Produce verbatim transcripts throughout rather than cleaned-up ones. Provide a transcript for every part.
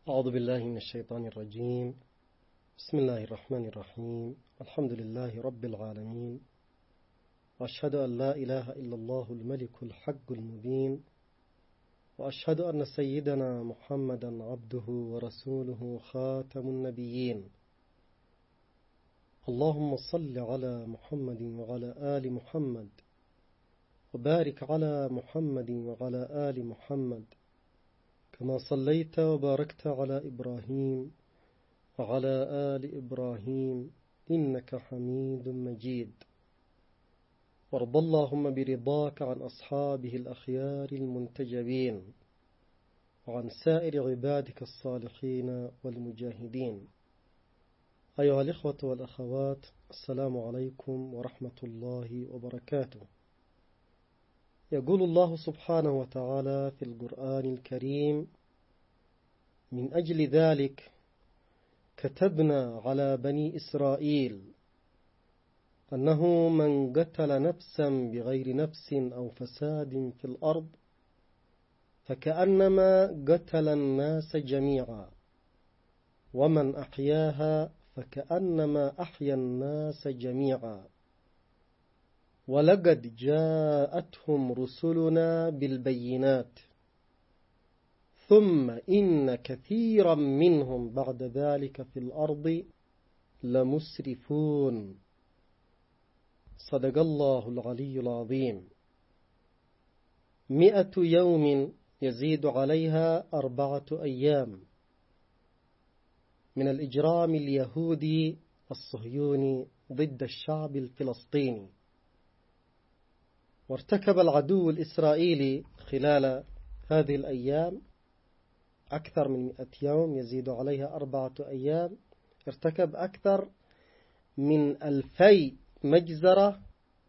أعوذ بالله من الشيطان الرجيم. بسم الله الرحمن الرحيم. الحمد لله رب العالمين، وأشهد أن لا إله إلا الله الملك الحق المبين، وأشهد أن سيدنا محمدا عبده ورسوله خاتم النبيين. اللهم صل على محمد وعلى آل محمد، وبارك على محمد وعلى آل محمد كما صليت وباركت على إبراهيم وعلى آل إبراهيم إنك حميد مجيد. وارض اللهم برضاك عن أصحابه الأخيار المنتجبين، وعن سائر عبادك الصالحين والمجاهدين. أيها الإخوة والأخوات، السلام عليكم ورحمة الله وبركاته. يقول الله سبحانه وتعالى في القرآن الكريم: من أجل ذلك كتبنا على بني إسرائيل أنه من قتل نفسا بغير نفس أو فساد في الأرض فكأنما قتل الناس جميعا، ومن أحياها فكأنما أحيا الناس جميعا، ولقد جاءتهم رسلنا بالبينات ثم إن كثيرا منهم بعد ذلك في الأرض لمسرفون. صدق الله العلي العظيم. مئة يوم يزيد عليها أربعة أيام من الإجرام اليهودي الصهيوني ضد الشعب الفلسطيني. وارتكب العدو الإسرائيلي خلال هذه الأيام أكثر من مئة يوم يزيد عليها أربعة أيام، ارتكب أكثر من ألفي مجزرة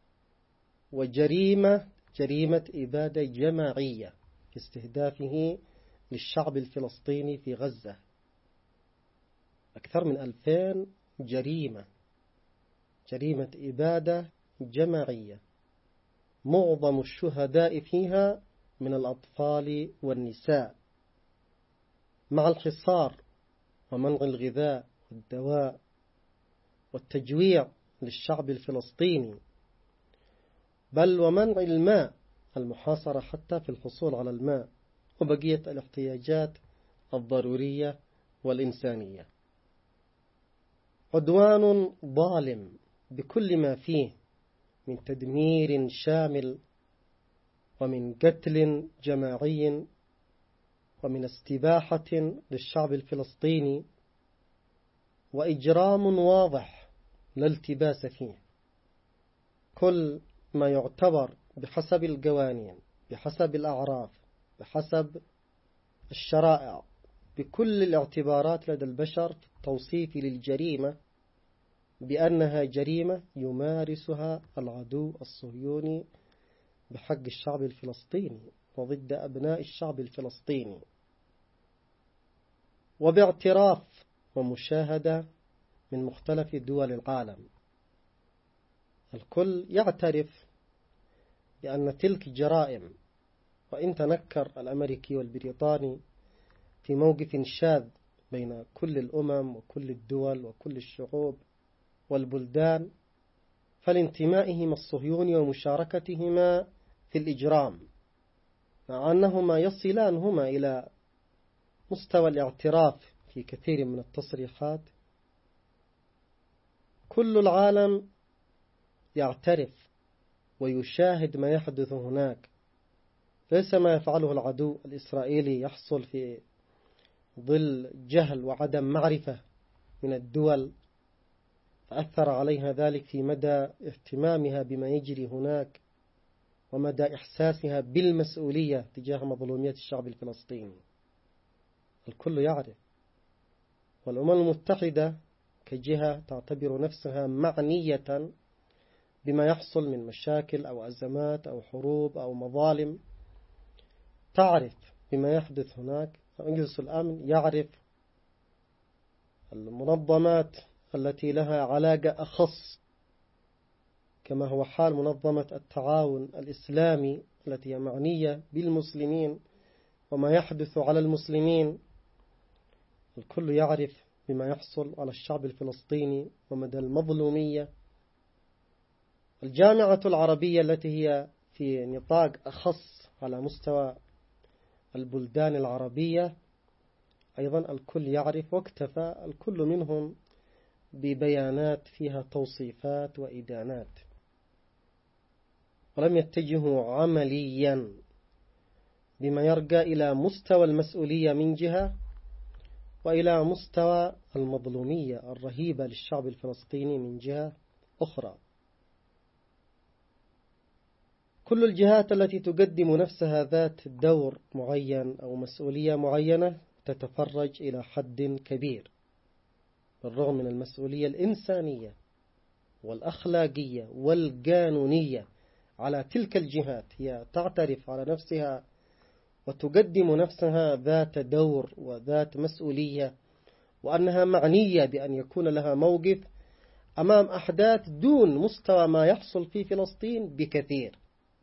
وجريمة جريمة إبادة جماعية في استهدافه للشعب الفلسطيني في غزة. أكثر من ألفين جريمة جريمة إبادة جماعية، معظم الشهداء فيها من الأطفال والنساء، مع الحصار ومنع الغذاء والدواء والتجويع للشعب الفلسطيني، بل ومنع الماء، المحاصرة حتى في الحصول على الماء وبقية الاحتياجات الضرورية والإنسانية. عدوان ظالم بكل ما فيه من تدمير شامل، ومن قتل جماعي، ومن استباحة للشعب الفلسطيني، وإجرام واضح لا التباس فيه. كل ما يعتبر بحسب القوانين، بحسب الأعراف، بحسب الشرائع، بكل الاعتبارات لدى البشر في التوصيف للجريمة بأنها جريمة يمارسها العدو الصهيوني بحق الشعب الفلسطيني وضد أبناء الشعب الفلسطيني، وباعتراف ومشاهدة من مختلف دول العالم. الكل يعترف بأن تلك جرائم، وإن تنكر الأمريكي والبريطاني في موقف شاذ بين كل الأمم وكل الدول وكل الشعوب والبلدان، فلانتمائهما الصهيوني ومشاركتهما في الإجرام، مع أنهما يصلان هما إلى مستوى الاعتراف في كثير من التصريحات. كل العالم يعترف ويشاهد ما يحدث هناك، ليس ما يفعله العدو الإسرائيلي يحصل في ظل جهل وعدم معرفة من الدول، فأثر عليها ذلك في مدى اهتمامها بما يجري هناك ومدى إحساسها بالمسؤولية تجاه مظلومية الشعب الفلسطيني. الكل يعرف، والأمم المتحدة كجهة تعتبر نفسها معنية بما يحصل من مشاكل أو أزمات أو حروب أو مظالم، تعرف بما يحدث هناك. مجلس الأمن يعرف، المنظمات التي لها علاقة أخص كما هو حال منظمة التعاون الإسلامي التي هي معنية بالمسلمين وما يحدث على المسلمين، الكل يعرف بما يحصل على الشعب الفلسطيني ومدى المظلومية. الجامعة العربية التي هي في نطاق أخص على مستوى البلدان العربية أيضا الكل يعرف، واكتفى الكل منهم ببيانات فيها توصيفات وإدانات، ولم يتجهوا عمليا بما يرجى إلى مستوى المسؤولية من جهة، وإلى مستوى المظلومية الرهيبة للشعب الفلسطيني من جهة أخرى. كل الجهات التي تقدم نفسها ذات دور معين أو مسؤولية معينة تتفرج إلى حد كبير، بالرغم من المسؤولية الإنسانية والأخلاقية والقانونية على تلك الجهات. هي تعترف على نفسها وتقدم نفسها ذات دور وذات مسؤولية، وأنها معنية بأن يكون لها موقف أمام أحداث دون مستوى ما يحصل في فلسطين بكثير.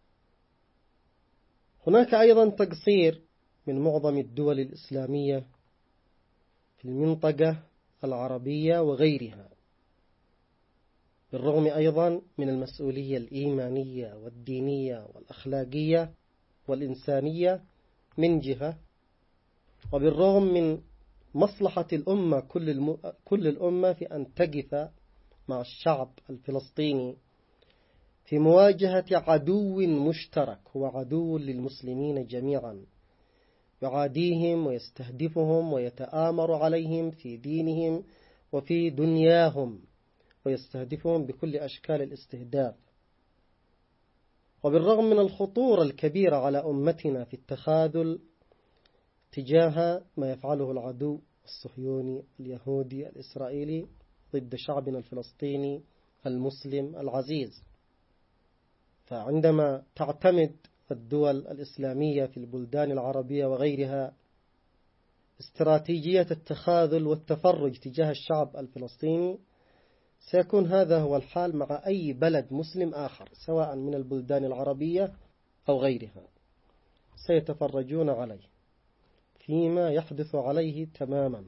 هناك أيضا تقصير من معظم الدول الإسلامية في المنطقة العربية وغيرها، بالرغم أيضا من المسؤولية الإيمانية والدينية والأخلاقية والإنسانية من جهة، وبالرغم من مصلحة الأمة كل, الم... كل الأمة في أن تقف مع الشعب الفلسطيني في مواجهة عدو مشترك هو عدو للمسلمين جميعا، يعاديهم ويستهدفهم ويتآمر عليهم في دينهم وفي دنياهم، ويستهدفهم بكل أشكال الاستهداف. وبالرغم من الخطورة الكبيرة على أمتنا في التخاذل تجاه ما يفعله العدو الصهيوني اليهودي الإسرائيلي ضد شعبنا الفلسطيني المسلم العزيز، فعندما تعتمد الدول الإسلامية في البلدان العربية وغيرها استراتيجية التخاذل والتفرج تجاه الشعب الفلسطيني، سيكون هذا هو الحال مع أي بلد مسلم آخر سواء من البلدان العربية أو غيرها، سيتفرجون عليه فيما يحدث عليه تماما.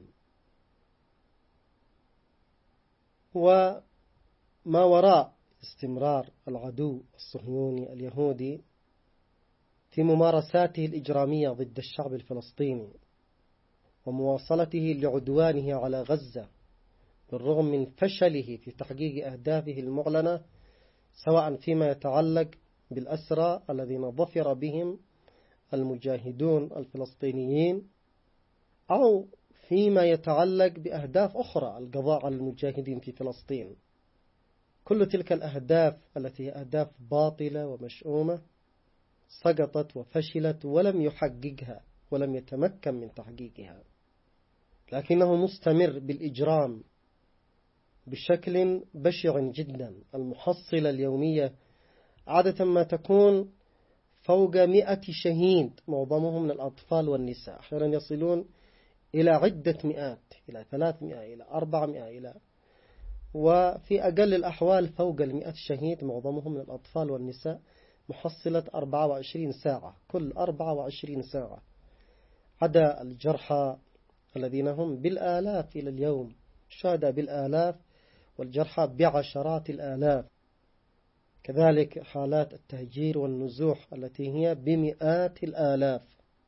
وما وراء استمرار العدو الصهيوني اليهودي في ممارساته الإجرامية ضد الشعب الفلسطيني ومواصلته لعدوانه على غزة بالرغم من فشله في تحقيق أهدافه المعلنة، سواء فيما يتعلق بالأسرى الذين ظفر بهم المجاهدون الفلسطينيين أو فيما يتعلق بأهداف أخرى القضاء على المجاهدين في فلسطين. كل تلك الأهداف التي هي أهداف باطلة ومشؤومة سقطت وفشلت ولم يحققها ولم يتمكن من تحقيقها، لكنه مستمر بالإجرام بشكل بشع جدا. المحصلة اليومية عادة ما تكون فوق مئة شهيد، معظمهم من الأطفال والنساء، أحيانا يصلون إلى عدة مئات، إلى ثلاثمائة إلى أربعمائة إلى وفي أقل الأحوال فوق المئة شهيد، معظمهم من الأطفال والنساء، محصلة أربعة وعشرين ساعة كل أربعة وعشرين ساعة، عدا الجرحى الذين هم بالآلاف إلى اليوم، شهداء بالآلاف والجرحى بعشرات الآلاف. كذلك حالات التهجير والنزوح التي هي بمئات الآلاف.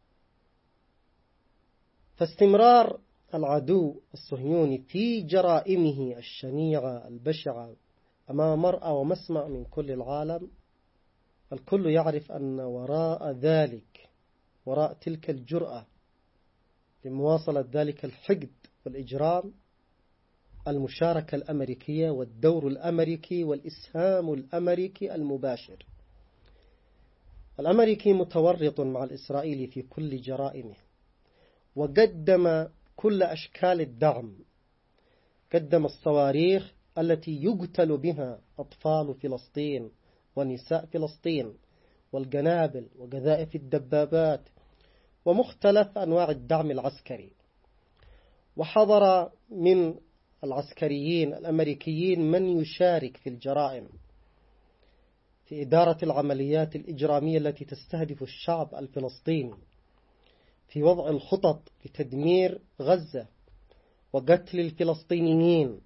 فاستمرار العدو الصهيوني في جرائمه الشنيعة البشعة أمام مرأى ومسمع من كل العالم، الكل يعرف أن وراء ذلك، وراء تلك الجرأة لمواصلة ذلك الحقد والإجرام، المشاركة الأمريكية والدور الأمريكي والإسهام الأمريكي المباشر. الأمريكي متورط مع الإسرائيلي في كل جرائمه، وقدم كل أشكال الدعم، قدم الصواريخ التي يقتل بها أطفال فلسطين ونساء فلسطين، والقنابل وقذائف الدبابات ومختلف أنواع الدعم العسكري. وحضر من العسكريين الأمريكيين من يشارك في الجرائم في إدارة العمليات الإجرامية التي تستهدف الشعب الفلسطيني، في وضع الخطط لتدمير غزة، وقتل الفلسطينيين،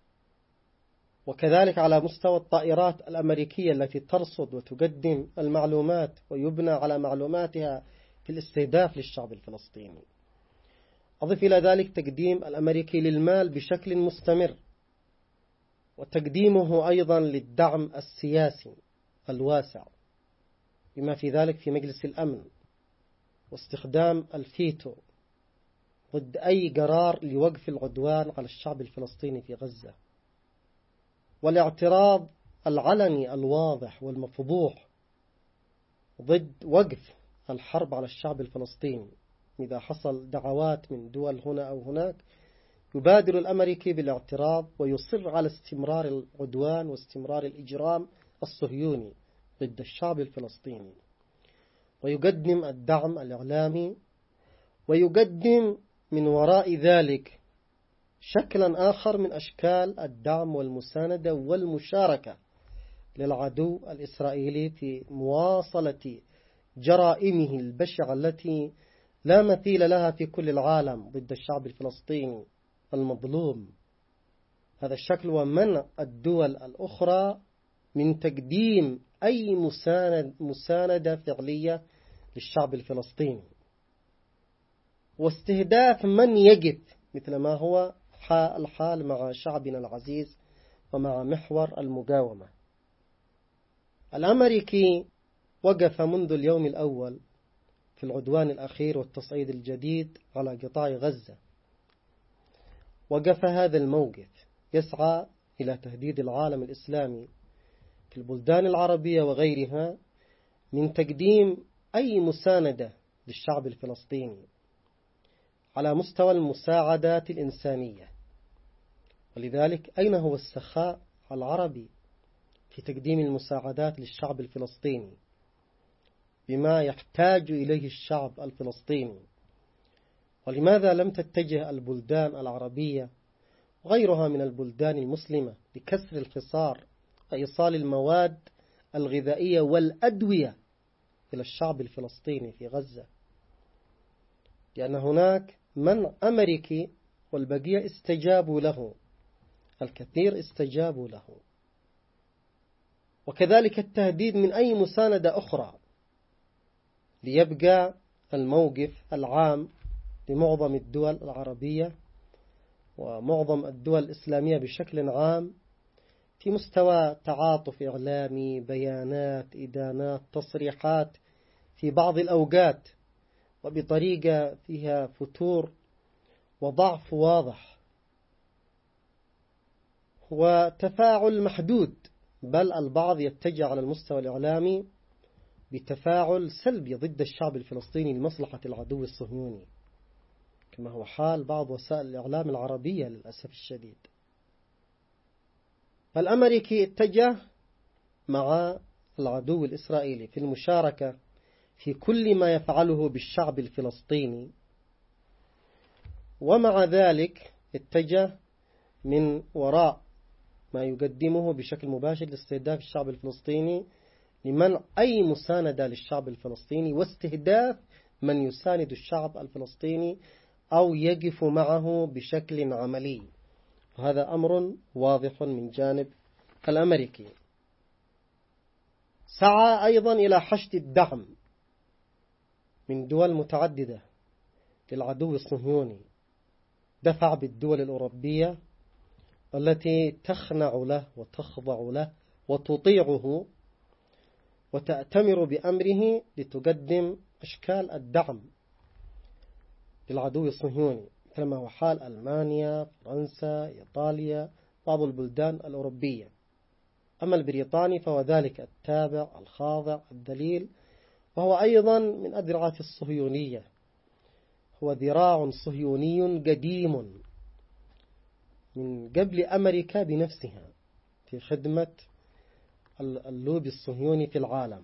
وكذلك على مستوى الطائرات الأمريكية التي ترصد وتقدم المعلومات ويبنى على معلوماتها في الاستهداف للشعب الفلسطيني. أضف إلى ذلك تقديم الأمريكي للمال بشكل مستمر، وتقديمه أيضا للدعم السياسي الواسع بما في ذلك في مجلس الأمن، واستخدام الفيتو ضد أي قرار لوقف العدوان على الشعب الفلسطيني في غزة، والاعتراض العلني الواضح والمفضوح ضد وقف الحرب على الشعب الفلسطيني. إذا حصل دعوات من دول هنا أو هناك يبادر الأمريكي بالاعتراض ويصر على استمرار العدوان واستمرار الإجرام الصهيوني ضد الشعب الفلسطيني، ويقدم الدعم الإعلامي، ويقدم من وراء ذلك شكلا آخر من أشكال الدعم والمساندة والمشاركة للعدو الإسرائيلي في مواصلة جرائمه البشعة التي لا مثيل لها في كل العالم ضد الشعب الفلسطيني المظلوم. هذا الشكل ومنع الدول الأخرى من تقديم أي مساند مساندة فعلية للشعب الفلسطيني، واستهداف من يقف مثل ما هو الحال مع شعبنا العزيز ومع محور المقاومة. الأمريكي وقف منذ اليوم الأول في العدوان الأخير والتصعيد الجديد على قطاع غزة، وقف هذا الموقف يسعى إلى تهديد العالم الإسلامي في البلدان العربية وغيرها من تقديم أي مساندة للشعب الفلسطيني على مستوى المساعدات الإنسانية. ولذلك أين هو السخاء العربي في تقديم المساعدات للشعب الفلسطيني بما يحتاج إليه الشعب الفلسطيني؟ ولماذا لم تتجه البلدان العربية وغيرها من البلدان المسلمة لكسر الحصار وإيصال المواد الغذائية والأدوية إلى الشعب الفلسطيني في غزة؟ لأن هناك من أمريكي والبقية استجابوا له، الكثير استجابوا له. وكذلك التهديد من أي مساندة أخرى ليبقى الموقف العام لمعظم الدول العربية ومعظم الدول الإسلامية بشكل عام في مستوى تعاطف إعلامي، بيانات، إدانات، تصريحات في بعض الأوقات وبطريقة فيها فتور وضعف واضح وتفاعل محدود، بل البعض يتجه على المستوى الإعلامي بتفاعل سلبي ضد الشعب الفلسطيني لمصلحة العدو الصهيوني، كما هو حال بعض وسائل الإعلام العربية للأسف الشديد. الأمريكي اتجه مع العدو الإسرائيلي في المشاركة في كل ما يفعله بالشعب الفلسطيني، ومع ذلك اتجه من وراء ما يقدمه بشكل مباشر لاستهداف الشعب الفلسطيني لمنع أي مساندة للشعب الفلسطيني واستهداف من يساند الشعب الفلسطيني أو يقف معه بشكل عملي. وهذا أمر واضح من جانب الأمريكي. سعى أيضا إلى حشد الدعم من دول متعددة للعدو الصهيوني، دفع بالدول الأوروبية التي تخنع له وتخضع له وتطيعه وتأتمر بأمره لتقدم أشكال الدعم للعدو الصهيوني، كما هو حال ألمانيا، فرنسا، إيطاليا، بعض البلدان الأوروبية. أما البريطاني فهو ذلك التابع الخاضع الدليل، وهو أيضا من أذرعة الصهيونية، هو ذراع صهيوني قديم من قبل أمريكا بنفسها في خدمة اللوبي الصهيوني في العالم.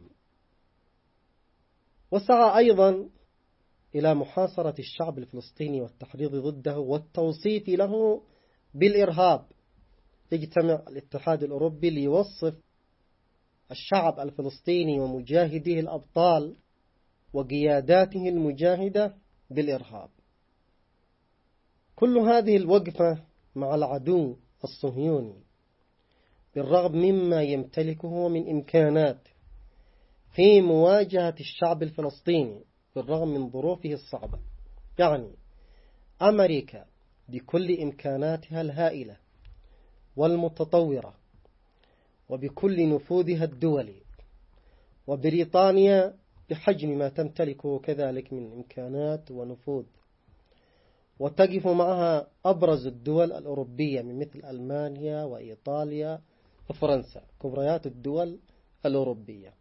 وسعى أيضا إلى محاصرة الشعب الفلسطيني والتحريض ضده والتوصيف له بالإرهاب. يجتمع الاتحاد الأوروبي ليوصف الشعب الفلسطيني ومجاهديه الأبطال وقياداته المجاهدة بالإرهاب. كل هذه الوقفة مع العدو الصهيوني بالرغم مما يمتلكه من إمكانات في مواجهة الشعب الفلسطيني بالرغم من ظروفه الصعبة. يعني أمريكا بكل إمكاناتها الهائلة والمتطورة وبكل نفوذها الدولي، وبريطانيا بحجم ما تمتلكه كذلك من إمكانات ونفوذ، وتقف معها أبرز الدول الأوروبية من مثل ألمانيا وإيطاليا وفرنسا، كبريات الدول الأوروبية،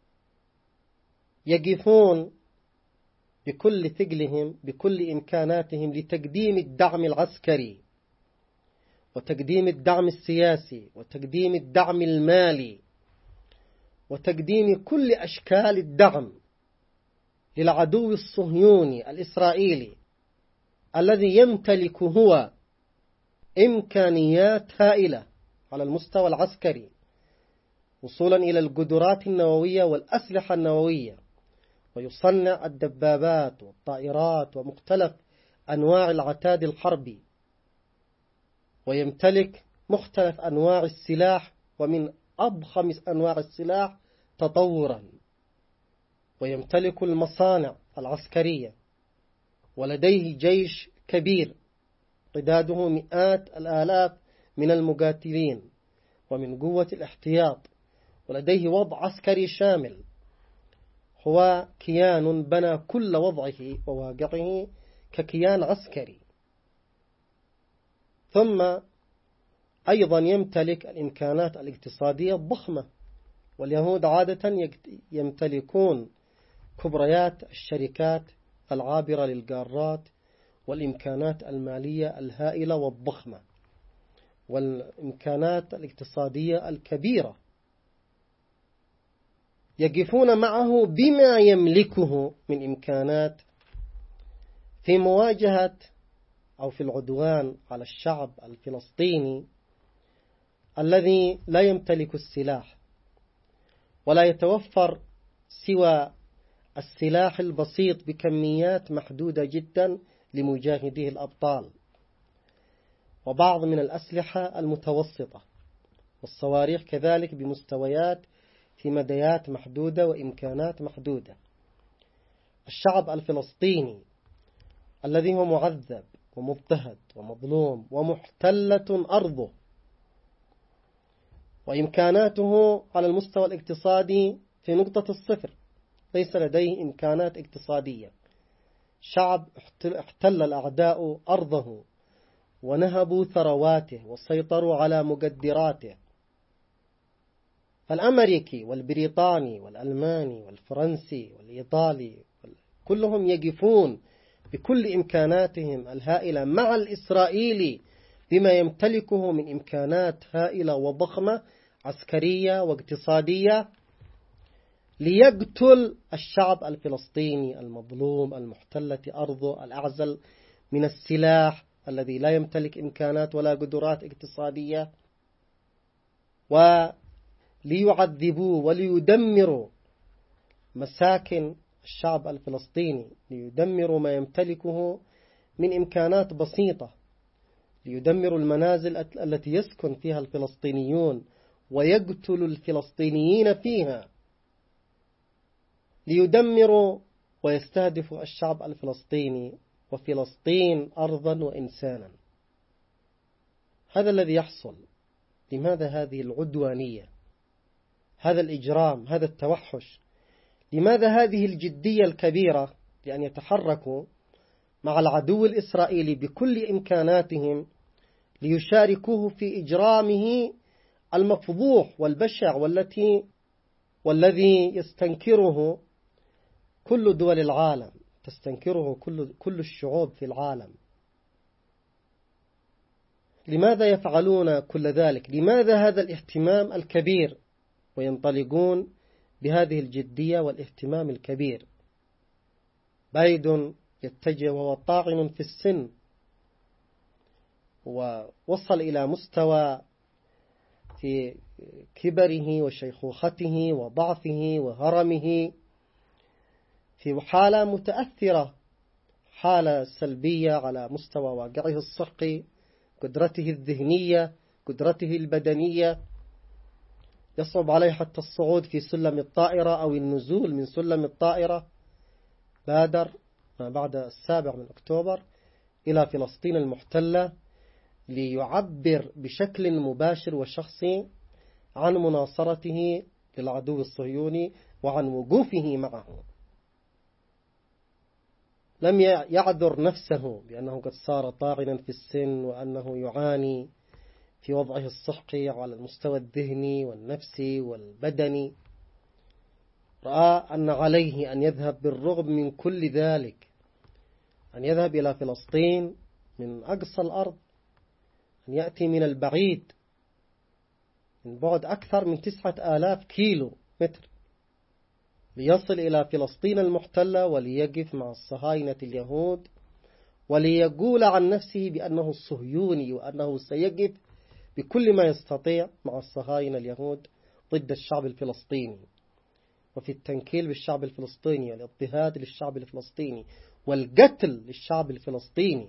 يقفون بكل ثقلهم بكل إمكاناتهم لتقديم الدعم العسكري وتقديم الدعم السياسي وتقديم الدعم المالي وتقديم كل أشكال الدعم للعدو الصهيوني الإسرائيلي الذي يمتلك هو إمكانيات هائلة على المستوى العسكري، وصولا إلى القدرات النووية والأسلحة النووية، ويصنع الدبابات والطائرات ومختلف أنواع العتاد الحربي، ويمتلك مختلف أنواع السلاح ومن أضخم أنواع السلاح تطورا، ويمتلك المصانع العسكرية، ولديه جيش كبير عداده مئات الآلاف من المقاتلين ومن قوة الاحتياط، ولديه وضع عسكري شامل. هو كيان بنى كل وضعه وواقعه ككيان عسكري. ثم أيضا يمتلك الإمكانات الاقتصادية الضخمة، واليهود عادة يمتلكون كبريات الشركات العابرة للقارات والإمكانات المالية الهائلة والضخمة والإمكانات الاقتصادية الكبيرة، يقفون معه بما يملكه من إمكانات في مواجهة أو في العدوان على الشعب الفلسطيني الذي لا يمتلك السلاح ولا يتوفر سوى السلاح البسيط بكميات محدودة جدا لمجاهديه الأبطال، وبعض من الأسلحة المتوسطة، والصواريخ كذلك بمستويات في مديات محدودة وإمكانات محدودة. الشعب الفلسطيني الذي هو معذب ومضطهد ومظلوم ومحتلة أرضه، وإمكاناته على المستوى الاقتصادي في نقطة الصفر، ليس لديه إمكانات اقتصادية. شعب احتل الأعداء أرضه ونهبوا ثرواته وسيطروا على مقدراته. فالأمريكي والبريطاني والألماني والفرنسي والإيطالي كلهم يقفون بكل إمكاناتهم الهائلة مع الإسرائيلي بما يمتلكه من إمكانات هائلة وضخمة عسكرية واقتصادية ليقتل الشعب الفلسطيني المظلوم المحتلة أرضه الأعزل من السلاح الذي لا يمتلك إمكانات ولا قدرات اقتصادية، وليعذبوا وليدمروا مساكن الشعب الفلسطيني، ليدمروا ما يمتلكه من إمكانات بسيطة، ليدمروا المنازل التي يسكن فيها الفلسطينيون ويقتلوا الفلسطينيين فيها، ليدمروا ويستهدفوا الشعب الفلسطيني وفلسطين أرضا وإنسانا. هذا الذي يحصل. لماذا هذه العدوانية، هذا الإجرام، هذا التوحش؟ لماذا هذه الجدية الكبيرة لأن يتحركوا مع العدو الإسرائيلي بكل إمكاناتهم ليشاركوه في إجرامه المفضوح والبشع والتي والذي يستنكره كل دول العالم، تستنكره كل كل الشعوب في العالم؟ لماذا يفعلون كل ذلك؟ لماذا هذا الاهتمام الكبير وينطلقون بهذه الجدية والاهتمام الكبير؟ بايدن يتجه وهو طاعن في السن ووصل إلى مستوى في كبره وشيخوخته وضعفه وهرمه، في حالة متأثرة، حالة سلبية على مستوى واقعه الصحي، قدرته الذهنية، قدرته البدنية، يصعب عليه حتى الصعود في سلم الطائرة أو النزول من سلم الطائرة، بادر ما بعد السابع من أكتوبر إلى فلسطين المحتلة ليعبر بشكل مباشر وشخصي عن مناصرته للعدو الصهيوني وعن وقوفه معه. لم يعذر نفسه بأنه قد صار طاغنا في السن وأنه يعاني في وضعه الصحي على المستوى الذهني والنفسي والبدني. رأى أن عليه أن يذهب بالرغم من كل ذلك، أن يذهب إلى فلسطين من أقصى الأرض، أن يأتي من البعيد من بعد أكثر من تسعة آلاف كيلو متر ليصل إلى فلسطين المحتلة وليقف مع الصهاينة اليهود وليقول عن نفسه بأنه صهيوني وأنه سيقف بكل ما يستطيع مع الصهاينة اليهود ضد الشعب الفلسطيني، وفي التنكيل بالشعب الفلسطيني والاضطهاد للشعب الفلسطيني والقتل للشعب الفلسطيني.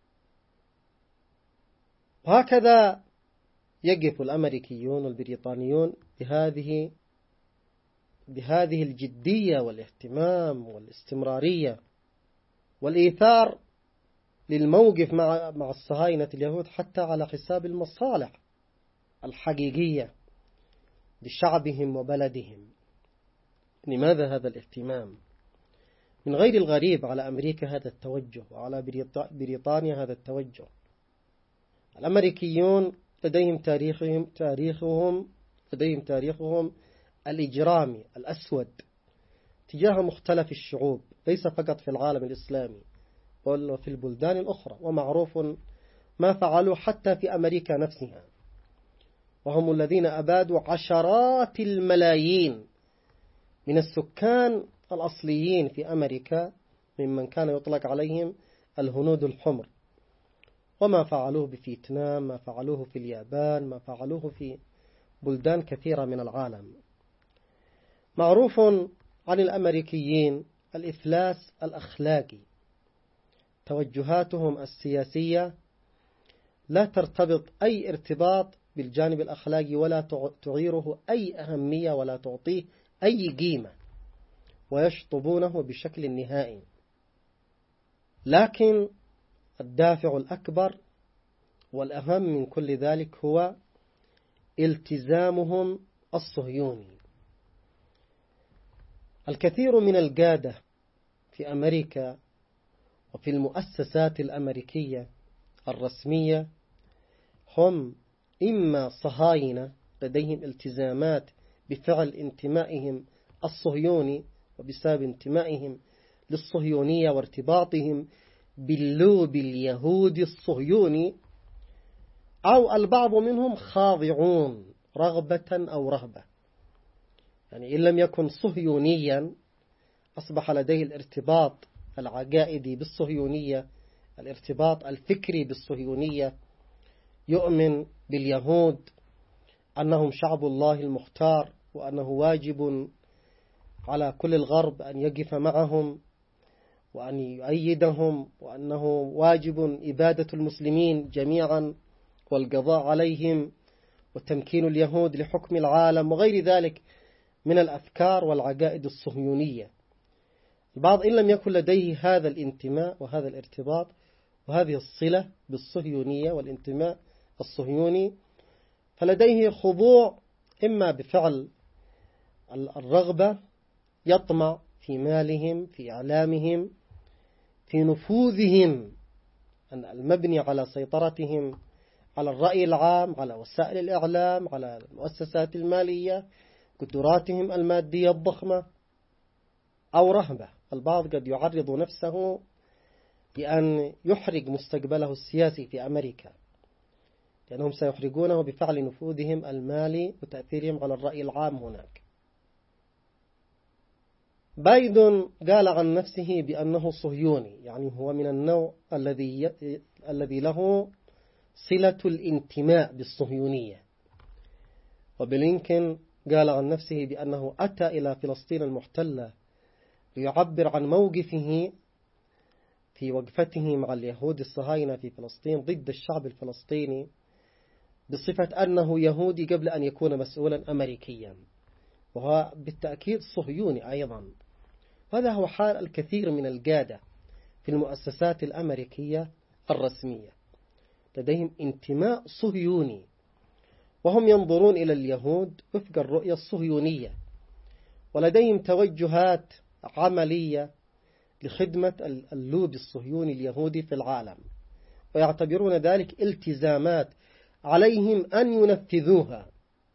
وهكذا يقف الأمريكيون والبريطانيون بهذه بهذه الجدية والاهتمام والاستمرارية والإيثار للموقف مع مع الصهاينة اليهود حتى على حساب المصالح الحقيقية لشعبهم وبلدهم. لماذا هذا الاهتمام؟ من غير الغريب على أمريكا هذا التوجه وعلى بريطانيا هذا التوجه. الأمريكيون لديهم تاريخهم تاريخهم لديهم تاريخهم الإجرامي الأسود تجاه مختلف الشعوب، ليس فقط في العالم الإسلامي بل في البلدان الأخرى، ومعروف ما فعلوا حتى في أمريكا نفسها، وهم الذين أبادوا عشرات الملايين من السكان الأصليين في أمريكا ممن كان يطلق عليهم الهنود الحمر، وما فعلوه بفيتنام، ما فعلوه في اليابان، ما فعلوه في بلدان كثيرة من العالم. معروف عن الأمريكيين الإفلاس الأخلاقي، توجهاتهم السياسية لا ترتبط أي ارتباط بالجانب الأخلاقي ولا تعيره أي أهمية ولا تعطيه أي قيمة، ويشطبونه بشكل نهائي. لكن الدافع الأكبر والأهم من كل ذلك هو التزامهم الصهيوني. الكثير من القادة في أمريكا وفي المؤسسات الأمريكية الرسمية هم إما صهاينة لديهم التزامات بفعل انتمائهم الصهيوني وبسبب انتمائهم للصهيونية وارتباطهم باللوب اليهودي الصهيوني، أو البعض منهم خاضعون رغبة أو رهبة، يعني إن لم يكن صهيونيا أصبح لديه الارتباط العقائدي بالصهيونية، الارتباط الفكري بالصهيونية، يؤمن باليهود أنهم شعب الله المختار وأنه واجب على كل الغرب أن يقف معهم وأن يؤيدهم، وأنه واجب إبادة المسلمين جميعا والقضاء عليهم وتمكين اليهود لحكم العالم وغير ذلك من الأفكار والعقائد الصهيونية. البعض إن لم يكن لديه هذا الانتماء وهذا الارتباط وهذه الصلة بالصهيونية والانتماء الصهيوني، فلديه خضوع إما بفعل الرغبة، يطمع في مالهم، في إعلامهم، في نفوذهم المبني على سيطرتهم على الرأي العام، على وسائل الإعلام، على المؤسسات المالية، قدراتهم المادية الضخمة، أو رهبة. البعض قد يعرض نفسه بأن يحرق مستقبله السياسي في أمريكا، لأنهم سيحرقونه بفعل نفوذهم المالي وتأثيرهم على الرأي العام هناك. بايدن قال عن نفسه بأنه صهيوني، يعني هو من النوع الذي الذي له صلة الانتماء بالصهيونية. وبلينكن قال عن نفسه بأنه أتى إلى فلسطين المحتلة ليعبر عن موقفه في وقفته مع اليهود الصهاينة في فلسطين ضد الشعب الفلسطيني بصفة أنه يهودي قبل أن يكون مسؤولا أمريكيا، وهو بالتأكيد صهيوني أيضا. هذا هو حال الكثير من القادة في المؤسسات الأمريكية الرسمية، لديهم انتماء صهيوني، وهم ينظرون إلى اليهود وفق الرؤية الصهيونية، ولديهم توجهات عملية لخدمة اللوبي الصهيوني اليهودي في العالم، ويعتبرون ذلك التزامات عليهم أن ينفذوها،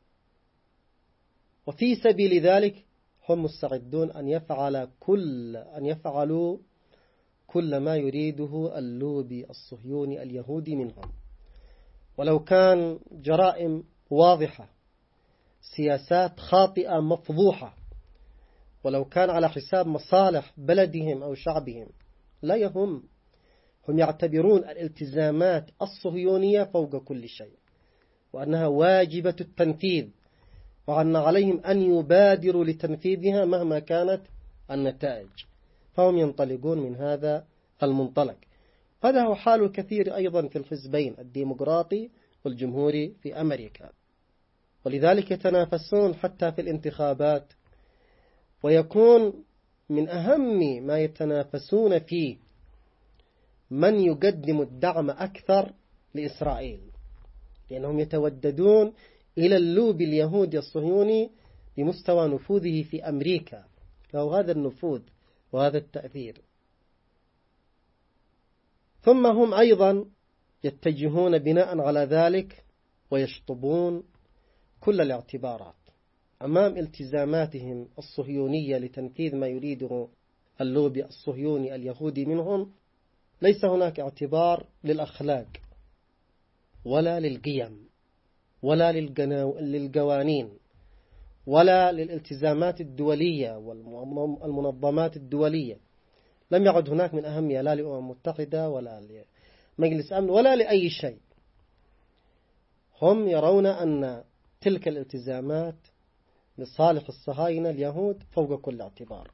وفي سبيل ذلك هم مستعدون أن يفعل كل أن يفعلوا كل ما يريده اللوبي الصهيوني اليهودي منهم، ولو كان جرائم واضحة، سياسات خاطئة مفضوحة، ولو كان على حساب مصالح بلدهم أو شعبهم، لا يهم. هم يعتبرون الالتزامات الصهيونية فوق كل شيء، وأنها واجبة التنفيذ، وأن عليهم أن يبادروا لتنفيذها مهما كانت النتائج. فهم ينطلقون من هذا المنطلق. هذا هو حال الكثير أيضا في الحزبين الديمقراطي والجمهوري في أمريكا، ولذلك يتنافسون حتى في الانتخابات، ويكون من أهم ما يتنافسون فيه من يقدم الدعم أكثر لإسرائيل، لأنهم يتوددون إلى اللوبي اليهودي الصهيوني بمستوى نفوذه في أمريكا، له هذا النفوذ وهذا التأثير. ثم هم أيضا يتجهون بناء على ذلك ويشطبون كل الاعتبارات أمام التزاماتهم الصهيونية لتنفيذ ما يريده اللوبي الصهيوني اليهودي منهم. ليس هناك اعتبار للأخلاق ولا للقيم ولا للقوانين ولا للالتزامات الدولية والمنظمات الدولية. لم يعد هناك من أهمية لا للأمم المتحدة ولا لمجلس أمن ولا لأي شيء. هم يرون أن تلك الالتزامات لصالح الصهاينة اليهود فوق كل اعتبار.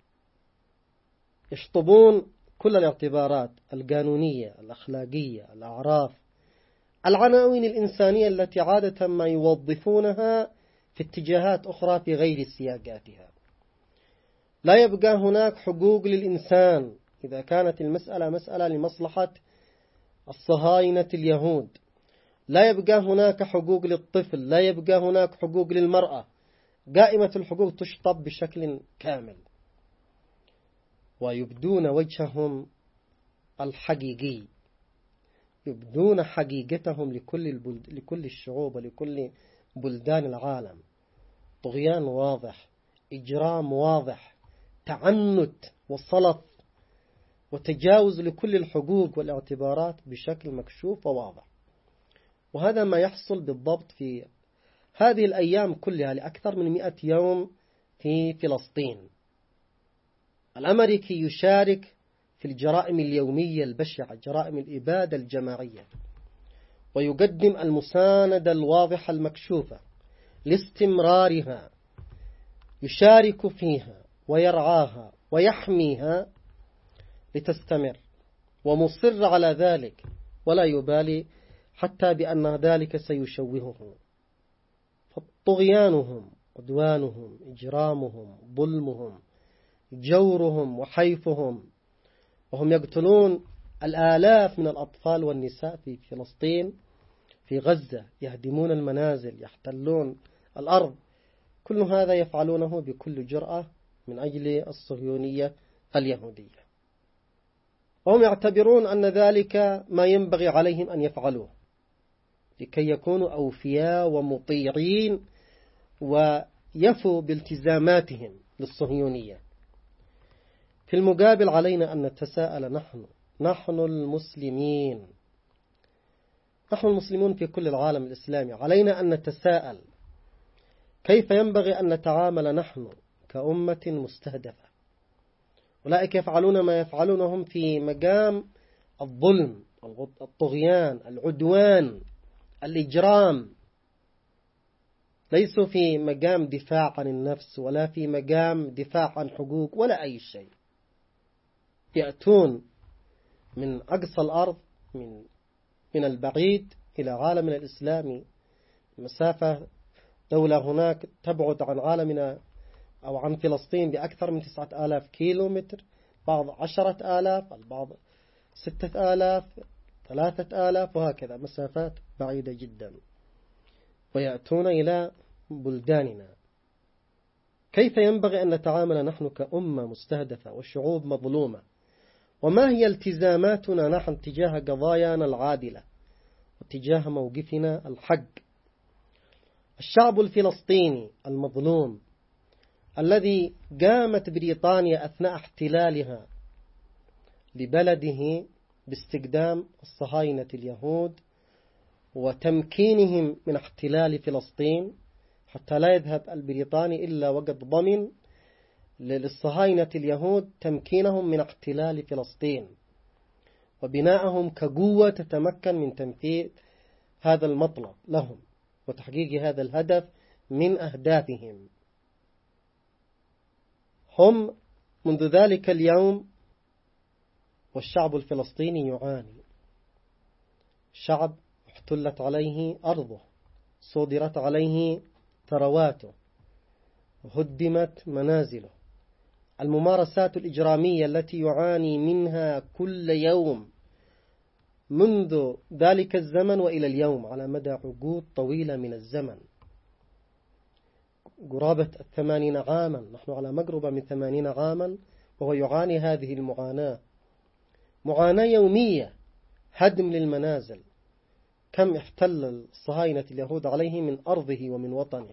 يشطبون كل الاعتبارات القانونية، الأخلاقية، الأعراف، العناوين الإنسانية التي عادة ما يوظفونها في اتجاهات أخرى في غير سياقاتها. لا يبقى هناك حقوق للإنسان إذا كانت المسألة مسألة لمصلحة الصهاينة اليهود. لا يبقى هناك حقوق للطفل، لا يبقى هناك حقوق للمرأة. قائمة الحقوق تشطب بشكل كامل، ويبدون وجههم الحقيقي، يبدون حقيقتهم لكل البلد... لكل الشعوب ولكل بلدان العالم. طغيان واضح، إجرام واضح، تعنت وسلط وتجاوز لكل الحقوق والاعتبارات بشكل مكشوف وواضح. وهذا ما يحصل بالضبط في هذه الأيام كلها لأكثر من مئة يوم في فلسطين. الأمريكي يشارك في الجرائم اليومية البشعة، جرائم الإبادة الجماعية، ويقدم المساندة الواضحة المكشوفة لاستمرارها، يشارك فيها ويرعاها ويحميها لتستمر، ومصر على ذلك ولا يبالي حتى بأن ذلك سيشوهه. فطغيانهم، عدوانهم، إجرامهم، ظلمهم، جورهم وحيفهم، وهم يقتلون الآلاف من الأطفال والنساء في فلسطين، في غزة، يهدمون المنازل، يحتلون الأرض. كل هذا يفعلونه بكل جرأة من أجل الصهيونية اليهودية، وهم يعتبرون أن ذلك ما ينبغي عليهم أن يفعلوه لكي يكونوا أوفياء ومطيعين ويفوا بالتزاماتهم للصهيونية. في المقابل علينا أن نتساءل نحن نحن المسلمين نحن المسلمون في كل العالم الإسلامي، علينا أن نتساءل كيف ينبغي أن نتعامل نحن كأمة مستهدفة. أولئك يفعلون ما يفعلونهم في مقام الظلم، الطغيان، العدوان، الإجرام، ليسوا في مقام دفاع عن النفس ولا في مقام دفاع عن حقوق ولا أي شيء. يأتون من أقصى الأرض، من من البعيد إلى عالمنا الإسلامي، مسافة دولة هناك تبعد عن عالمنا أو عن فلسطين بأكثر من تسعة آلاف كيلو متر، بعض عشرة آلاف، البعض ستة آلاف، ثلاثة آلاف، وهكذا مسافات بعيدة جدا، ويأتون إلى بلداننا. كيف ينبغي أن نتعامل نحن كأمة مستهدفة وشعوب مظلومة؟ وما هي التزاماتنا نحن تجاه قضايانا العادلة وتجاه موقفنا الحق؟ الشعب الفلسطيني المظلوم الذي قامت بريطانيا أثناء احتلالها لبلده باستخدام الصهاينة اليهود وتمكينهم من احتلال فلسطين، حتى لا يذهب البريطاني إلا وقد ضمن للصهاينة اليهود تمكينهم من احتلال فلسطين وبناءهم كقوة تتمكن من تنفيذ هذا المطلب لهم وتحقيق هذا الهدف من أهدافهم. هم منذ ذلك اليوم والشعب الفلسطيني يعاني، شعب احتلت عليه أرضه، صدرت عليه ثرواته، هدمت منازله. الممارسات الإجرامية التي يعاني منها كل يوم منذ ذلك الزمن وإلى اليوم على مدى عقود طويلة من الزمن، قرابة الثمانين عاما، نحن على مقربة من ثمانين عاما وهو يعاني هذه المعاناة، معاناة يومية، هدم للمنازل. كم احتل الصهاينة اليهود عليه من أرضه ومن وطنه،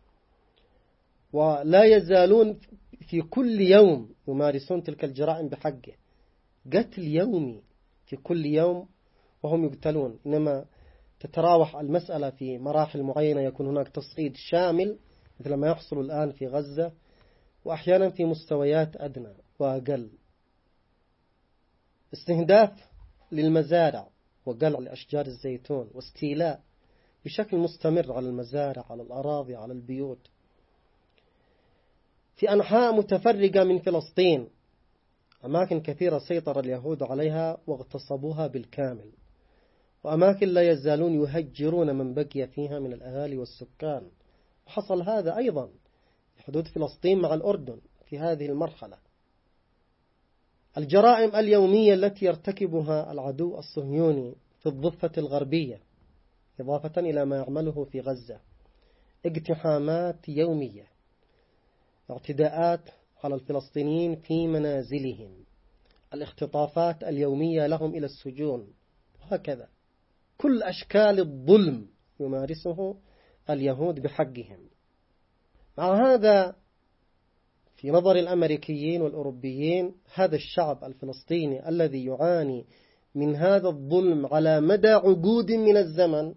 ولا يزالون في كل يوم يمارسون تلك الجرائم بحقه، قتل يومي في كل يوم وهم يقتلون. إنما تتراوح المسألة في مراحل معينة، يكون هناك تصعيد شامل مثل ما يحصل الآن في غزة، وأحيانا في مستويات أدنى وأقل. استهداف للمزارع وقلع لأشجار الزيتون واستيلاء بشكل مستمر على المزارع، على الأراضي، على البيوت في أنحاء متفرقة من فلسطين. أماكن كثيرة سيطر اليهود عليها واغتصبوها بالكامل، وأماكن لا يزالون يهجرون من بقي فيها من الأهالي والسكان. وحصل هذا أيضا في حدود فلسطين مع الأردن في هذه المرحلة. الجرائم اليومية التي يرتكبها العدو الصهيوني في الضفة الغربية إضافة إلى ما يعمله في غزة، اقتحامات يومية، اعتداءات على الفلسطينيين في منازلهم، الاختطافات اليومية لهم إلى السجون، وهكذا كل أشكال الظلم يمارسه اليهود بحقهم. مع هذا في نظر الأمريكيين والأوروبيين هذا الشعب الفلسطيني الذي يعاني من هذا الظلم على مدى عقود من الزمن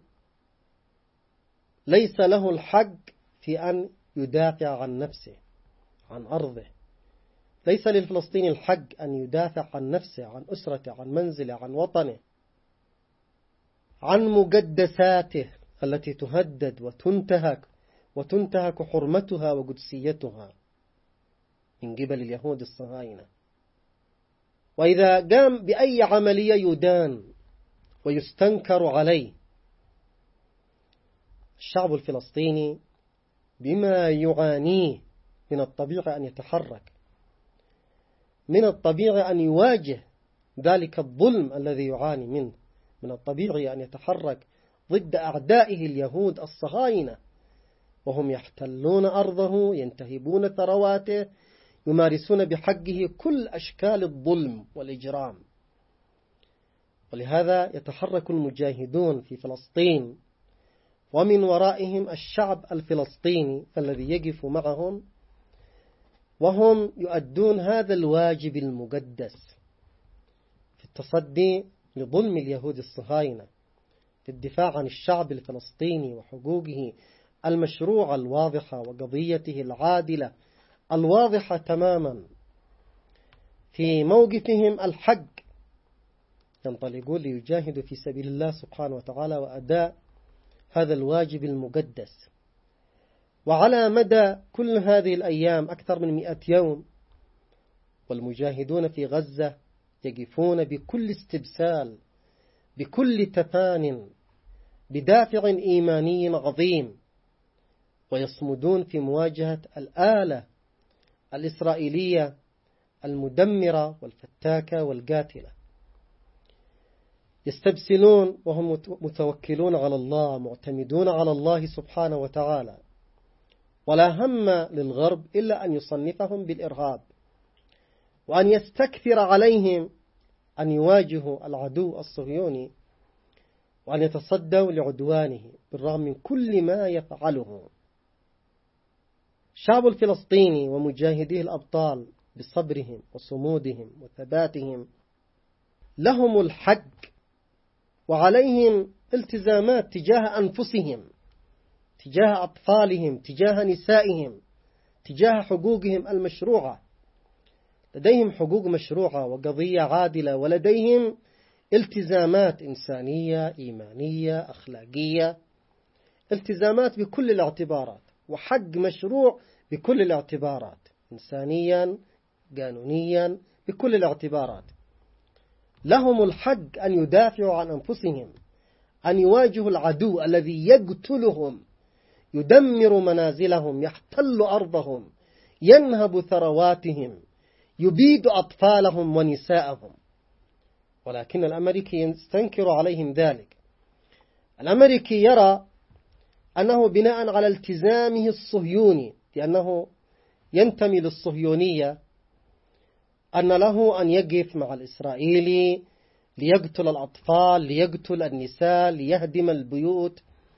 ليس له الحق في أن يدافع عن نفسه، عن أرضه. ليس للفلسطيني الحق أن يدافع عن نفسه، عن أسرته، عن منزله، عن وطنه، عن مقدساته التي تهدد وتنتهك وتنتهك حرمتها وقدسيتها من قبل اليهود الصهاينة. وإذا قام بأي عملية يدان ويستنكر عليه. الشعب الفلسطيني بما يعانيه من الطبيعي أن يتحرك، من الطبيعي أن يواجه ذلك الظلم الذي يعاني منه، من الطبيعي أن يتحرك ضد أعدائه اليهود الصهاينة وهم يحتلون أرضه، ينتهبون ثرواته، يمارسون بحقه كل أشكال الظلم والإجرام. ولهذا يتحرك المجاهدون في فلسطين ومن ورائهم الشعب الفلسطيني الذي يقف معهم، وهم يؤدون هذا الواجب المقدس في التصدي لظلم اليهود الصهاينة، في الدفاع عن الشعب الفلسطيني وحقوقه المشروعة الواضحة وقضيته العادلة الواضحة تماما. في موقفهم الحق ينطلقون ليجاهدوا في سبيل الله سبحانه وتعالى وأداء هذا الواجب المقدس. وعلى مدى كل هذه الأيام أكثر من مئة يوم والمجاهدون في غزة يقفون بكل استبسال، بكل تفان، بدافع إيماني عظيم، ويصمدون في مواجهة الآلة الإسرائيلية المدمرة والفتاكة والقاتلة. يستبسلون وهم متوكلون على الله، معتمدون على الله سبحانه وتعالى، ولا هم للغرب إلا أن يصنفهم بالإرهاب، وأن يستكثر عليهم أن يواجهوا العدو الصهيوني، وأن يتصدوا لعدوانه بالرغم من كل ما يفعله. الشعب الفلسطيني ومجاهديه الأبطال بصبرهم وصمودهم وثباتهم لهم الحق، وعليهم التزامات تجاه أنفسهم، تجاه أطفالهم، تجاه نسائهم، تجاه حقوقهم المشروعة. لديهم حقوق مشروعة وقضية عادلة، ولديهم التزامات إنسانية إيمانية أخلاقية، التزامات بكل الاعتبارات، وحق مشروع بكل الاعتبارات، إنسانيا قانونيا بكل الاعتبارات. لهم الحق أن يدافعوا عن أنفسهم، أن يواجهوا العدو الذي يقتلهم، يدمر منازلهم، يحتل أرضهم، ينهب ثرواتهم، يبيد أطفالهم ونساءهم. ولكن الأمريكي يستنكر عليهم ذلك. الأمريكي يرى أنه بناء على التزامه الصهيوني، لأنه ينتمي للصهيونية، أن له أن يقف مع الإسرائيلي ليقتل الأطفال، ليقتل النساء، ليهدم البيوت،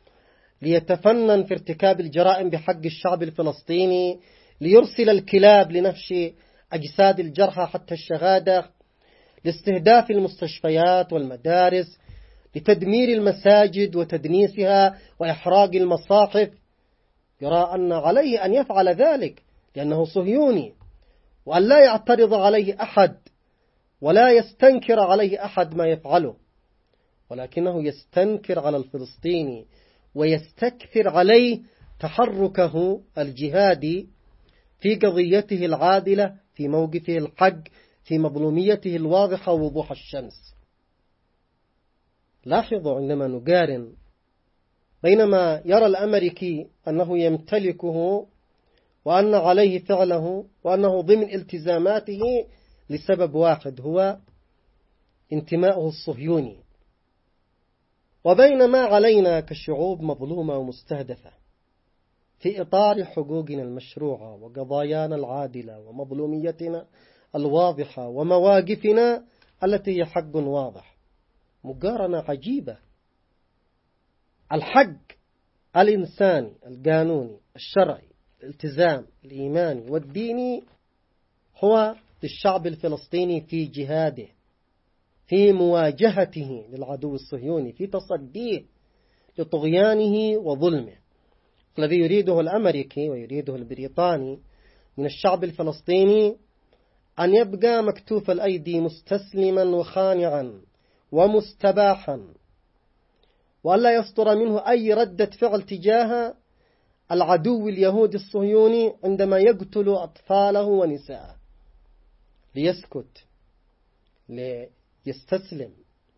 ليتفنن في ارتكاب الجرائم بحق الشعب الفلسطيني، ليرسل الكلاب لنهش أجساد الجرحى حتى الشهادة، لاستهداف المستشفيات والمدارس، لتدمير المساجد وتدنيسها وإحراق المصاحف. يرى أن عليه أن يفعل ذلك لأنه صهيوني، وأن لا يعترض عليه أحد ولا يستنكر عليه أحد ما يفعله، ولكنه يستنكر على الفلسطيني ويستكثر عليه تحركه الجهادي في قضيته العادلة، في موقفه الحق، في مظلوميته الواضحة ووضوح الشمس. لاحظوا عندما نقارن بينما يرى الأمريكي أنه يمتلكه وأن عليه فعله وأنه ضمن التزاماته لسبب واحد هو انتماءه الصهيوني، وبينما علينا كشعوب مظلومة ومستهدفة في إطار حقوقنا المشروعة وقضايانا العادلة ومظلوميتنا الواضحة ومواقفنا التي هي حق واضح. مقارنة عجيبة. الحق الإنساني القانوني الشرعي الالتزام الإيماني والديني هو للشعب الفلسطيني في جهاده، في مواجهته للعدو الصهيوني، في تصديه لطغيانه وظلمه. الذي يريده الأمريكي ويريده البريطاني من الشعب الفلسطيني أن يبقى مكتوف الأيدي مستسلما وخانعا ومستباحا، وألا يصدر منه أي ردة فعل تجاه العدو اليهودي الصهيوني عندما يقتل أطفاله ونساءه، ليسكت، ليستسلم،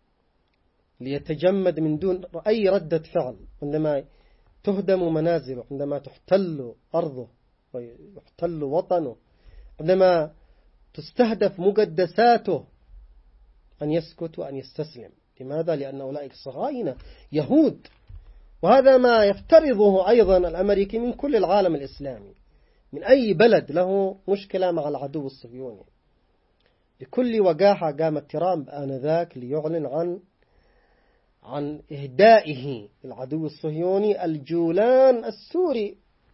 ليتجمد من دون أي ردة فعل عندما تهدم منازله، عندما تحتل أرضه ويحتل وطنه، عندما تستهدف مقدساته، أن يسكت وأن يستسلم. لماذا؟ لأن أولئك صهاينة يهود، وهذا ما يفترضه أيضا الأمريكي من كل العالم الإسلامي، من أي بلد له مشكلة مع العدو الصهيوني. بكل وقاحة قام ترامب آنذاك ليعلن عن عن إهدائه للعدو الصهيوني الجولان السوري.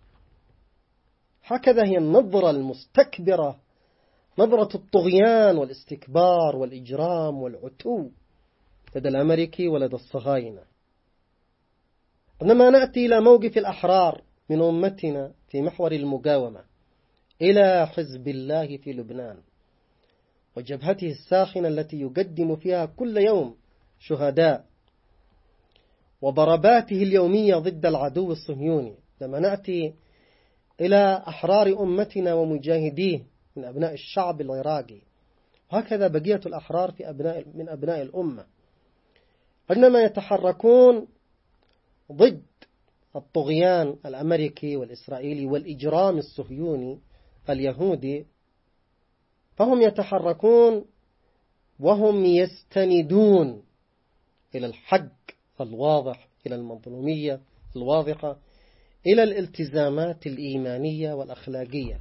هكذا هي النظرة المستكبرة، نظرة الطغيان والاستكبار والإجرام والعتو لدى الأمريكي ولدى الصهاينة. عندما نأتي إلى موقف الأحرار من أمتنا في محور المقاومة إلى حزب الله في لبنان وجبهته الساخنة التي يقدم فيها كل يوم شهداء وضرباته اليومية ضد العدو الصهيوني، لما نأتي إلى أحرار أمتنا ومجاهديه من أبناء الشعب العراقي وهكذا بقية الأحرار في أبناء من أبناء الأمة، إنما يتحركون ضد الطغيان الأمريكي والإسرائيلي والإجرام الصهيوني اليهودي، فهم يتحركون وهم يستندون إلى الحق الواضح، إلى المظلومية الواضحة، إلى الالتزامات الإيمانية والأخلاقية.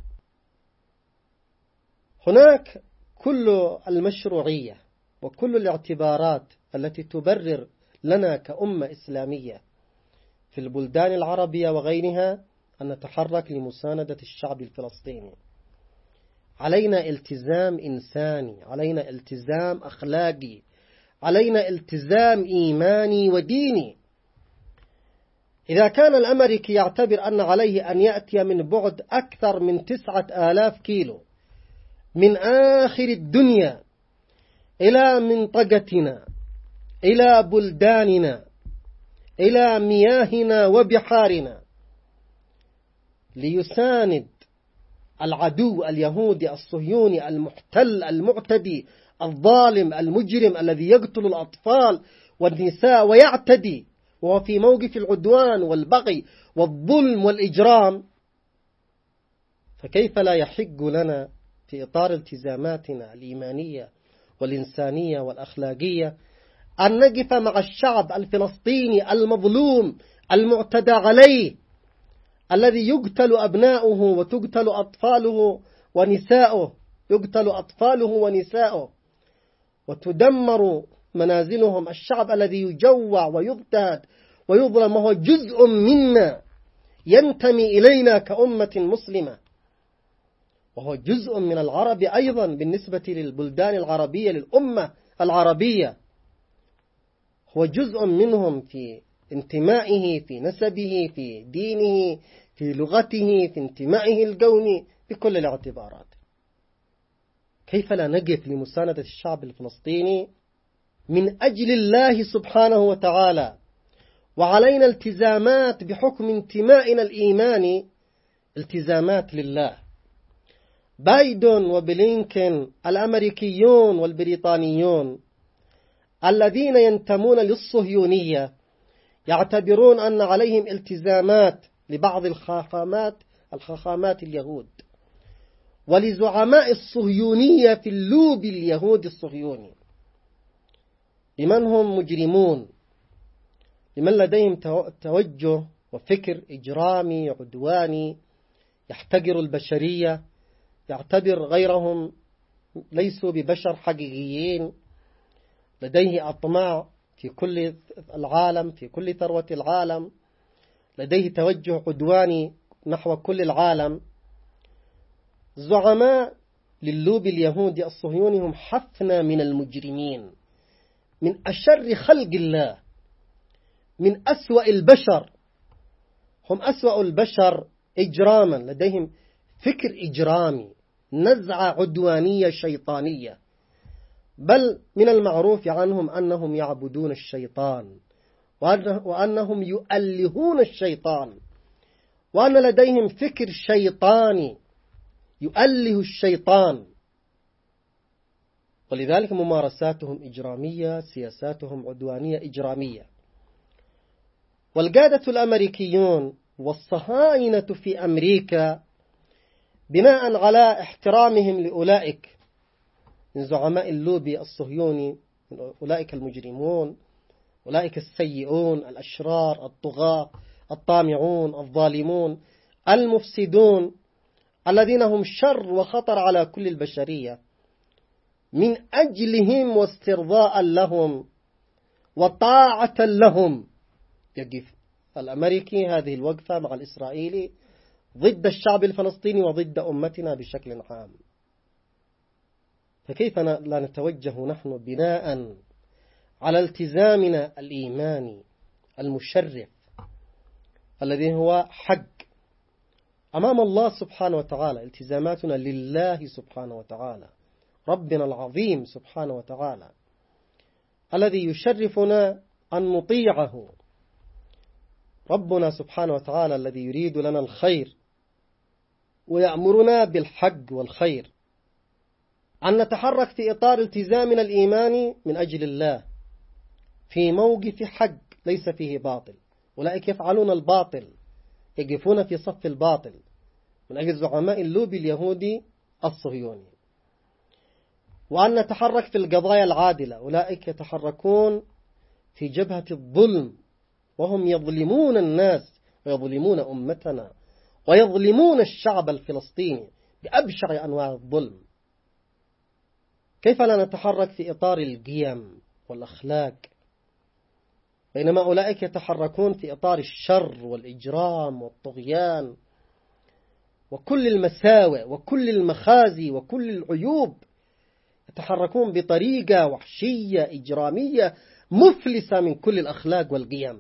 هناك كل المشروعية وكل الاعتبارات التي تبرر لنا كأمة إسلامية في البلدان العربية وغيرها أن نتحرك لمساندة الشعب الفلسطيني. علينا التزام إنساني، علينا التزام أخلاقي، علينا التزام إيماني وديني. إذا كان الأمريكي يعتبر أن عليه أن يأتي من بعد أكثر من تسعة آلاف كيلو من آخر الدنيا إلى منطقتنا، إلى بلداننا، إلى مياهنا وبحارنا، ليساند العدو اليهودي الصهيوني المحتل المعتدي الظالم المجرم الذي يقتل الأطفال والنساء ويعتدي، وهو في موقف العدوان والبغي والظلم والإجرام، فكيف لا يحق لنا في إطار التزاماتنا الإيمانية والإنسانية والأخلاقية أن نقف مع الشعب الفلسطيني المظلوم المعتدى عليه، الذي يقتل أبناؤه وتقتل أطفاله ونساؤه، يقتل أطفاله ونساؤه وتدمر منازلهم، الشعب الذي يجوع ويضطهد ويظلم، وهو جزء منا ينتمي إلينا كأمة مسلمة، وهو جزء من العرب أيضا بالنسبة للبلدان العربية، للأمة العربية، هو جزء منهم في انتمائه، في نسبه، في دينه، في لغته، في انتمائه القومي، بكل الاعتبارات. كيف لا نقف لمساندة الشعب الفلسطيني من أجل الله سبحانه وتعالى؟ وعلينا التزامات بحكم انتمائنا الإيماني، التزامات لله. بايدن وبلينكن الأمريكيون والبريطانيون الذين ينتمون للصهيونية يعتبرون أن عليهم التزامات لبعض الخاخامات الخاخامات اليهود ولزعماء الصهيونية في اللوب اليهودي الصهيوني، لمن هم مجرمون، لمن لديهم توجه وفكر إجرامي عدواني، يحتقر البشرية، يعتبر غيرهم ليسوا ببشر حقيقيين، لديه أطماع في كل العالم، في كل ثروة العالم، لديه توجه عدواني نحو كل العالم. زعماء للوب اليهودي الصهيوني هم حفنة من المجرمين، من أشر خلق الله، من أسوأ البشر، هم أسوأ البشر إجراما، لديهم فكر إجرامي، نزعة عدوانية شيطانية، بل من المعروف عنهم أنهم يعبدون الشيطان، وأنهم يؤلهون الشيطان، وأن لديهم فكر شيطاني يؤله الشيطان، ولذلك ممارساتهم إجرامية، سياساتهم عدوانية إجرامية. والقادة الأمريكيون والصهاينة في أمريكا بناء على احترامهم لأولئك من زعماء اللوبي الصهيوني، من أولئك المجرمون، أولئك السيئون الأشرار الطغاة الطامعون الظالمون المفسدون، الذين هم شر وخطر على كل البشرية، من أجلهم واسترضاء لهم وطاعة لهم يقف الأمريكي هذه الوقفة مع الإسرائيلي ضد الشعب الفلسطيني وضد أمتنا بشكل عام. فكيف لا نتوجه نحن بناء على التزامنا الإيماني المشرف الذي هو حق أمام الله سبحانه وتعالى، التزاماتنا لله سبحانه وتعالى، ربنا العظيم سبحانه وتعالى الذي يشرفنا أن نطيعه، ربنا سبحانه وتعالى الذي يريد لنا الخير ويأمرنا بالحق والخير. أن نتحرك في إطار التزامنا الإيماني من أجل الله في موقف حق ليس فيه باطل. أولئك يفعلون الباطل، يقفون في صف الباطل من أجل زعماء اللوبي اليهودي الصهيوني. وأن نتحرك في القضايا العادلة، أولئك يتحركون في جبهة الظلم وهم يظلمون الناس ويظلمون أمتنا ويظلمون الشعب الفلسطيني بأبشع أنواع الظلم. كيف لا نتحرك في إطار القيم والأخلاق بينما أولئك يتحركون في إطار الشر والإجرام والطغيان وكل المساوئ وكل المخازي وكل العيوب، يتحركون بطريقة وحشية إجرامية مفلسة من كل الأخلاق والقيم.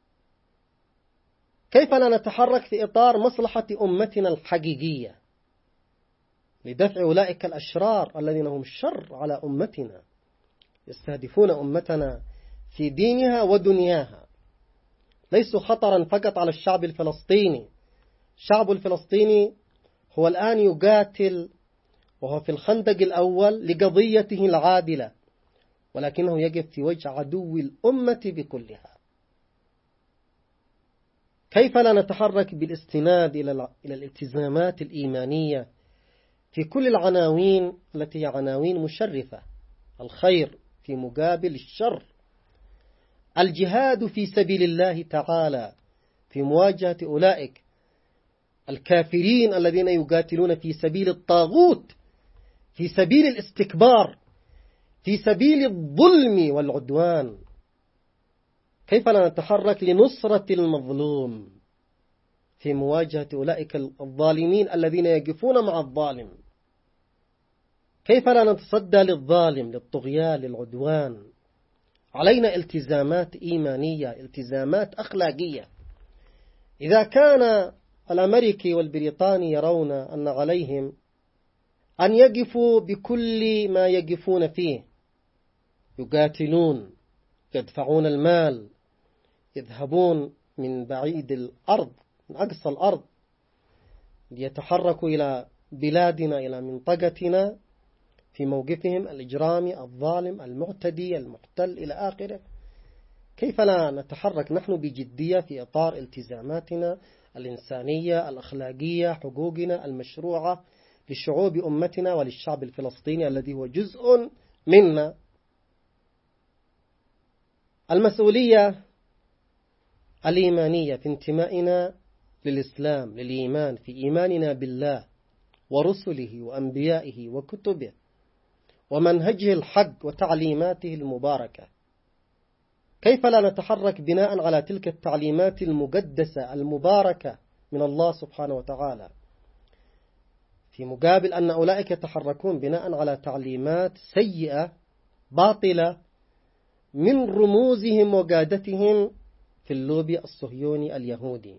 كيف لا نتحرك في إطار مصلحة أمتنا الحقيقية لدفع أولئك الأشرار الذين هم شر على أمتنا، يستهدفون أمتنا في دينها ودنياها، ليسوا خطرا فقط على الشعب الفلسطيني. الشعب الفلسطيني هو الآن يقاتل وهو في الخندق الأول لقضيته العادلة، ولكنه يقف في وجه عدو الأمة بكلها. كيف لا نتحرك بالاستناد إلى الالتزامات الإيمانية في كل العناوين التي هي عناوين مشرفة، الخير في مقابل الشر، الجهاد في سبيل الله تعالى في مواجهة أولئك الكافرين الذين يقاتلون في سبيل الطاغوت، في سبيل الاستكبار، في سبيل الظلم والعدوان. كيف لا نتحرك لنصرة المظلوم في مواجهة أولئك الظالمين الذين يقفون مع الظالم؟ كيف لا نتصدى للظالم، للطغيان، للعدوان؟ علينا التزامات إيمانية، التزامات أخلاقية. إذا كان الأمريكي والبريطاني يرون أن عليهم أن يقفوا بكل ما يقفون فيه، يقاتلون، يدفعون المال، يذهبون من بعيد الأرض، من أقصى الأرض، ليتحركوا إلى بلادنا، إلى منطقتنا في موقفهم الإجرامي الظالم المعتدي المحتل إلى آخره، كيف لا نتحرك نحن بجدية في إطار التزاماتنا الإنسانية الأخلاقية، حقوقنا المشروعة لشعوب أمتنا وللشعب الفلسطيني الذي هو جزء منا؟ المسؤولية الإيمانية في انتمائنا للإسلام، للإيمان، في إيماننا بالله ورسله وأنبيائه وكتبه ومنهجه الحق وتعليماته المباركة. كيف لا نتحرك بناء على تلك التعليمات المقدسة المباركة من الله سبحانه وتعالى، في مقابل أن أولئك يتحركون بناء على تعليمات سيئة باطلة من رموزهم وقادتهم في اللوبي الصهيوني اليهودي.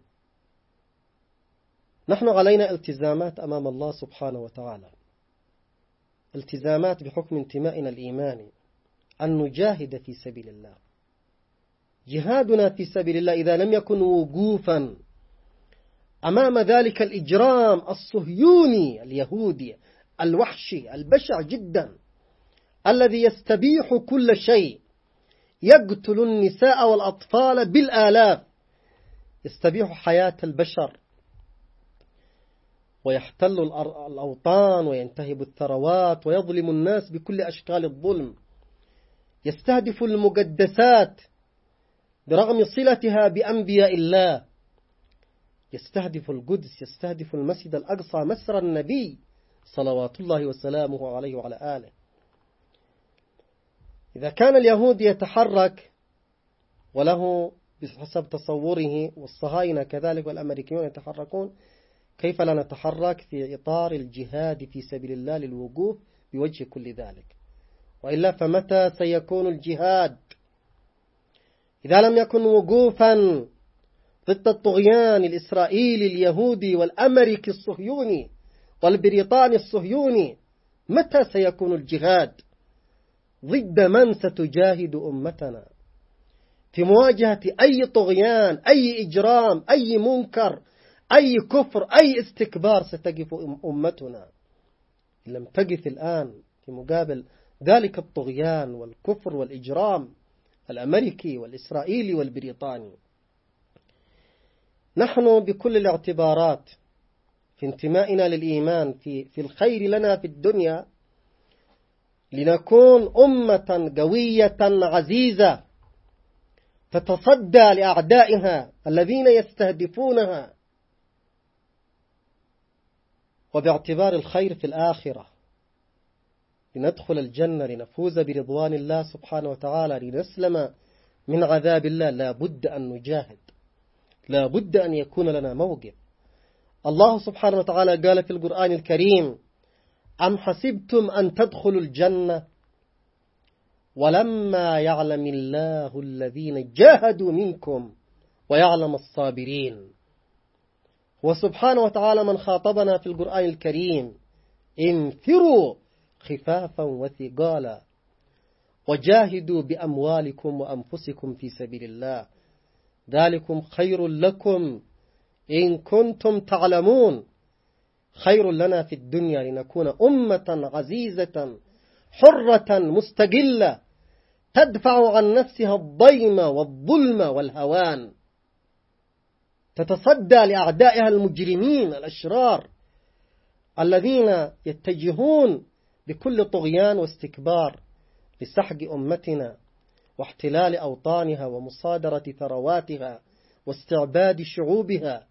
نحن علينا التزامات أمام الله سبحانه وتعالى، التزامات بحكم انتمائنا الإيماني، أن نجاهد في سبيل الله. جهادنا في سبيل الله إذا لم يكن وقوفا أمام ذلك الإجرام الصهيوني اليهودي الوحشي البشع جدا الذي يستبيح كل شيء، يقتل النساء والأطفال بالآلاف، يستبيح حياة البشر ويحتل الأوطان وينتهب الثروات ويظلم الناس بكل أشكال الظلم، يستهدف المقدسات برغم صلتها بأنبياء الله، يستهدف القدس، يستهدف المسجد الأقصى مسرى النبي صلوات الله وسلامه عليه وعلى آله. إذا كان اليهود يتحرك وله بحسب تصوره، والصهاينة كذلك والأمريكيون يتحركون، كيف لا نتحرك في إطار الجهاد في سبيل الله للوقوف بوجه كل ذلك؟ وإلا فمتى سيكون الجهاد إذا لم يكن وقوفا ضد الطغيان الإسرائيلي اليهودي والأمريكي الصهيوني والبريطاني الصهيوني؟ متى سيكون الجهاد؟ ضد من ستجاهد أمتنا في مواجهة أي طغيان، أي إجرام، أي منكر، أي كفر، أي استكبار ستقف أمتنا؟ إن لم تقف الآن في مقابل ذلك الطغيان والكفر والإجرام الأمريكي والإسرائيلي والبريطاني. نحن بكل الاعتبارات في انتمائنا للإيمان في, في الخير لنا في الدنيا لنكون أمة قوية عزيزة تتصدى لأعدائها الذين يستهدفونها، وباعتبار الخير في الآخرة لندخل الجنة لنفوز برضوان الله سبحانه وتعالى، لنسلم من عذاب الله. لا بد أن نجاهد، لا بد أن يكون لنا موقف. الله سبحانه وتعالى قال في القرآن الكريم: أم حسبتم أن تدخلوا الجنة ولما يعلم الله الذين جاهدوا منكم ويعلم الصابرين. وسبحانه وتعالى من خاطبنا في القرآن الكريم: انفروا خفافا وثقالا وجاهدوا بأموالكم وأنفسكم في سبيل الله ذلكم خير لكم إن كنتم تعلمون. خير لنا في الدنيا لنكون أمة عزيزة حرة مستقلة تدفع عن نفسها الضيم والظلم والهوان، تتصدى لأعدائها المجرمين الأشرار الذين يتجهون بكل طغيان واستكبار لسحق أمتنا واحتلال أوطانها ومصادرة ثرواتها واستعباد شعوبها.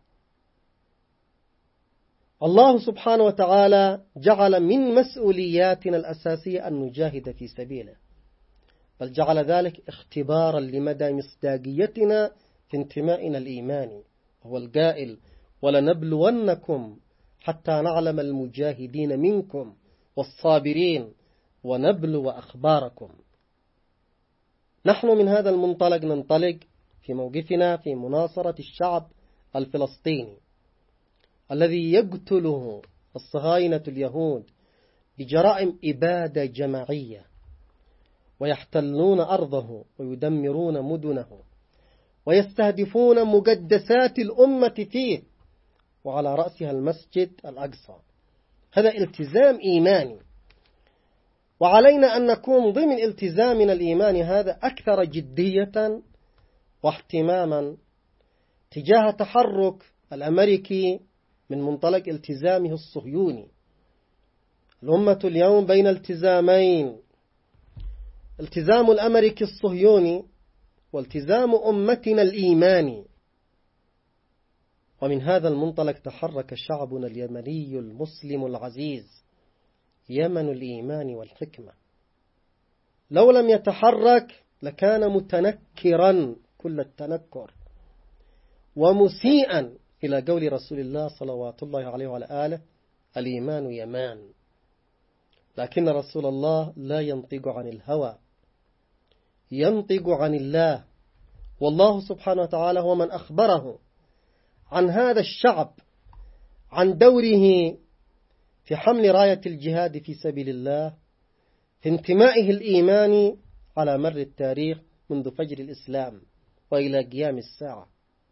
الله سبحانه وتعالى جعل من مسؤولياتنا الأساسية أن نجاهد في سبيله، بل جعل ذلك اختبارا لمدى مصداقيتنا في انتمائنا الإيماني. هو القائل: ولنبلونكم حتى نعلم المجاهدين منكم والصابرين ونبلو أخباركم. نحن من هذا المنطلق ننطلق في موقفنا في مناصرة الشعب الفلسطيني الذي يقتله الصهاينة اليهود بجرائم إبادة جماعية، ويحتلون أرضه ويدمرون مدنه ويستهدفون مقدسات الأمة فيه، وعلى رأسها المسجد الأقصى. هذا التزام إيماني، وعلينا أن نكون ضمن التزامنا الإيماني هذا أكثر جدية واهتماما تجاه تحرك الأمريكي من منطلق التزامه الصهيوني. الأمة اليوم بين التزامين: التزام الأمريكي الصهيوني والتزام أمتنا الإيماني. ومن هذا المنطلق تحرك شعبنا اليمني المسلم العزيز، يمن الإيمان والحكمة. لو لم يتحرك لكان متنكرا كل التنكر ومسيئا إلى قول رسول الله صلوات الله عليه وعلى آله: الإيمان يمان. لكن رسول الله لا ينطق عن الهوى، ينطق عن الله، والله سبحانه وتعالى هو من أخبره عن هذا الشعب، عن دوره في حمل راية الجهاد في سبيل الله، في انتمائه الإيماني على مر التاريخ منذ فجر الإسلام وإلى قيام الساعة.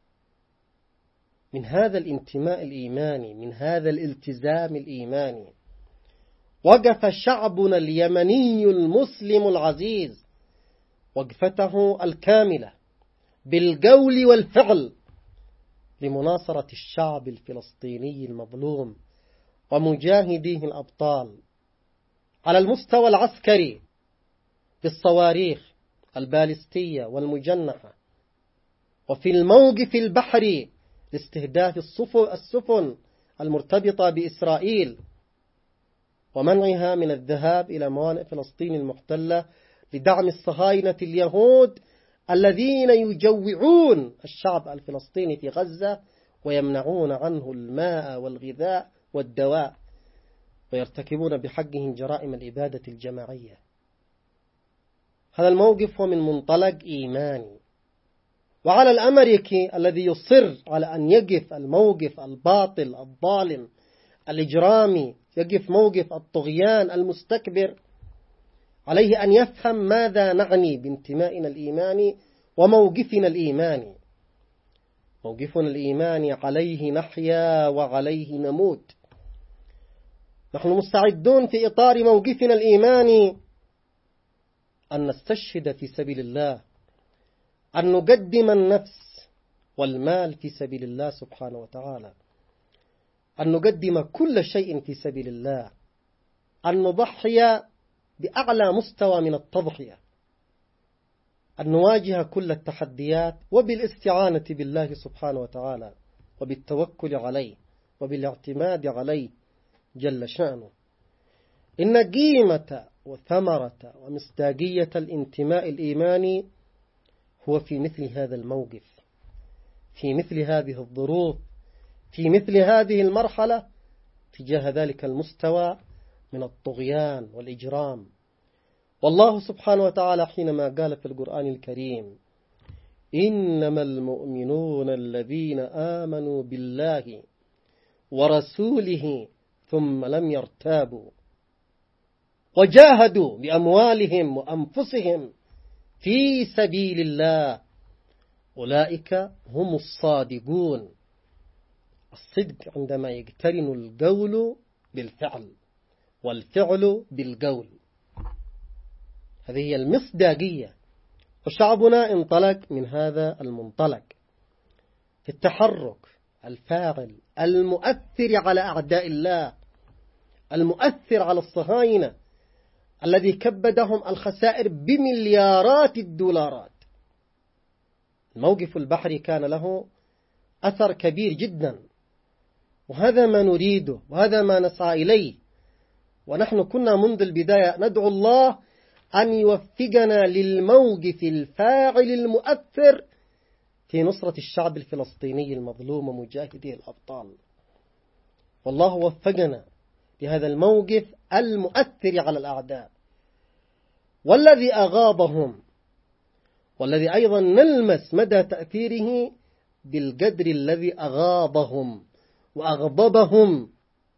من هذا الانتماء الإيماني، من هذا الالتزام الإيماني، وقف شعبنا اليمني المسلم العزيز وقفته الكاملة بالقول والفعل لمناصرة الشعب الفلسطيني المظلوم ومجاهديه الأبطال، على المستوى العسكري بالصواريخ البالستية والمجنحة، وفي الموقف البحري لاستهداف السفن المرتبطة بإسرائيل ومنعها من الذهاب إلى موانئ فلسطين المحتلة لدعم الصهاينة اليهود الذين يجوعون الشعب الفلسطيني في غزة ويمنعون عنه الماء والغذاء والدواء، ويرتكبون بحقهم جرائم الإبادة الجماعية. هذا الموقف هو من منطلق إيماني. وعلى الأمريكي الذي يصر على أن يقف الموقف الباطل الظالم الإجرامي، يقف موقف الطغيان المستكبر، عليه أن يفهم ماذا نعني بانتمائنا الإيماني وموقفنا الإيماني. موقفنا الإيماني عليه نحيا وعليه نموت. نحن مستعدون في إطار موقفنا الإيماني أن نستشهد في سبيل الله، أن نقدم النفس والمال في سبيل الله سبحانه وتعالى، أن نقدم كل شيء في سبيل الله، أن نضحي بأعلى مستوى من التضحية، أن نواجه كل التحديات وبالاستعانة بالله سبحانه وتعالى وبالتوكل عليه وبالاعتماد عليه جل شأنه. إن قيمة وثمرة ومصداقية الانتماء الإيماني هو في مثل هذا الموقف، في مثل هذه الظروف، في مثل هذه المرحلة، تجاه ذلك المستوى من الطغيان والإجرام. والله سبحانه وتعالى حينما قال في القرآن الكريم: إنما المؤمنون الذين آمنوا بالله ورسوله ثم لم يرتابوا وجاهدوا بأموالهم وأنفسهم في سبيل الله أولئك هم الصادقون. الصدق عندما يقترن القول بالفعل والفعل بالقول، هذه هي المصداقية. وشعبنا انطلق من هذا المنطلق في التحرك الفاعل المؤثر على أعداء الله، المؤثر على الصهاينة الذي كبدهم الخسائر بمليارات الدولارات. الموقف البحري كان له أثر كبير جدا، وهذا ما نريده وهذا ما نسعى إليه. ونحن كنا منذ البداية ندعو الله أن يوفقنا للموقف الفاعل المؤثر في نصرة الشعب الفلسطيني المظلوم ومجاهديه الأبطال. والله وفقنا لهذا الموقف المؤثر على الأعداء، والذي أغاضهم، والذي أيضا نلمس مدى تأثيره بالقدر الذي أغاضهم وأغضبهم.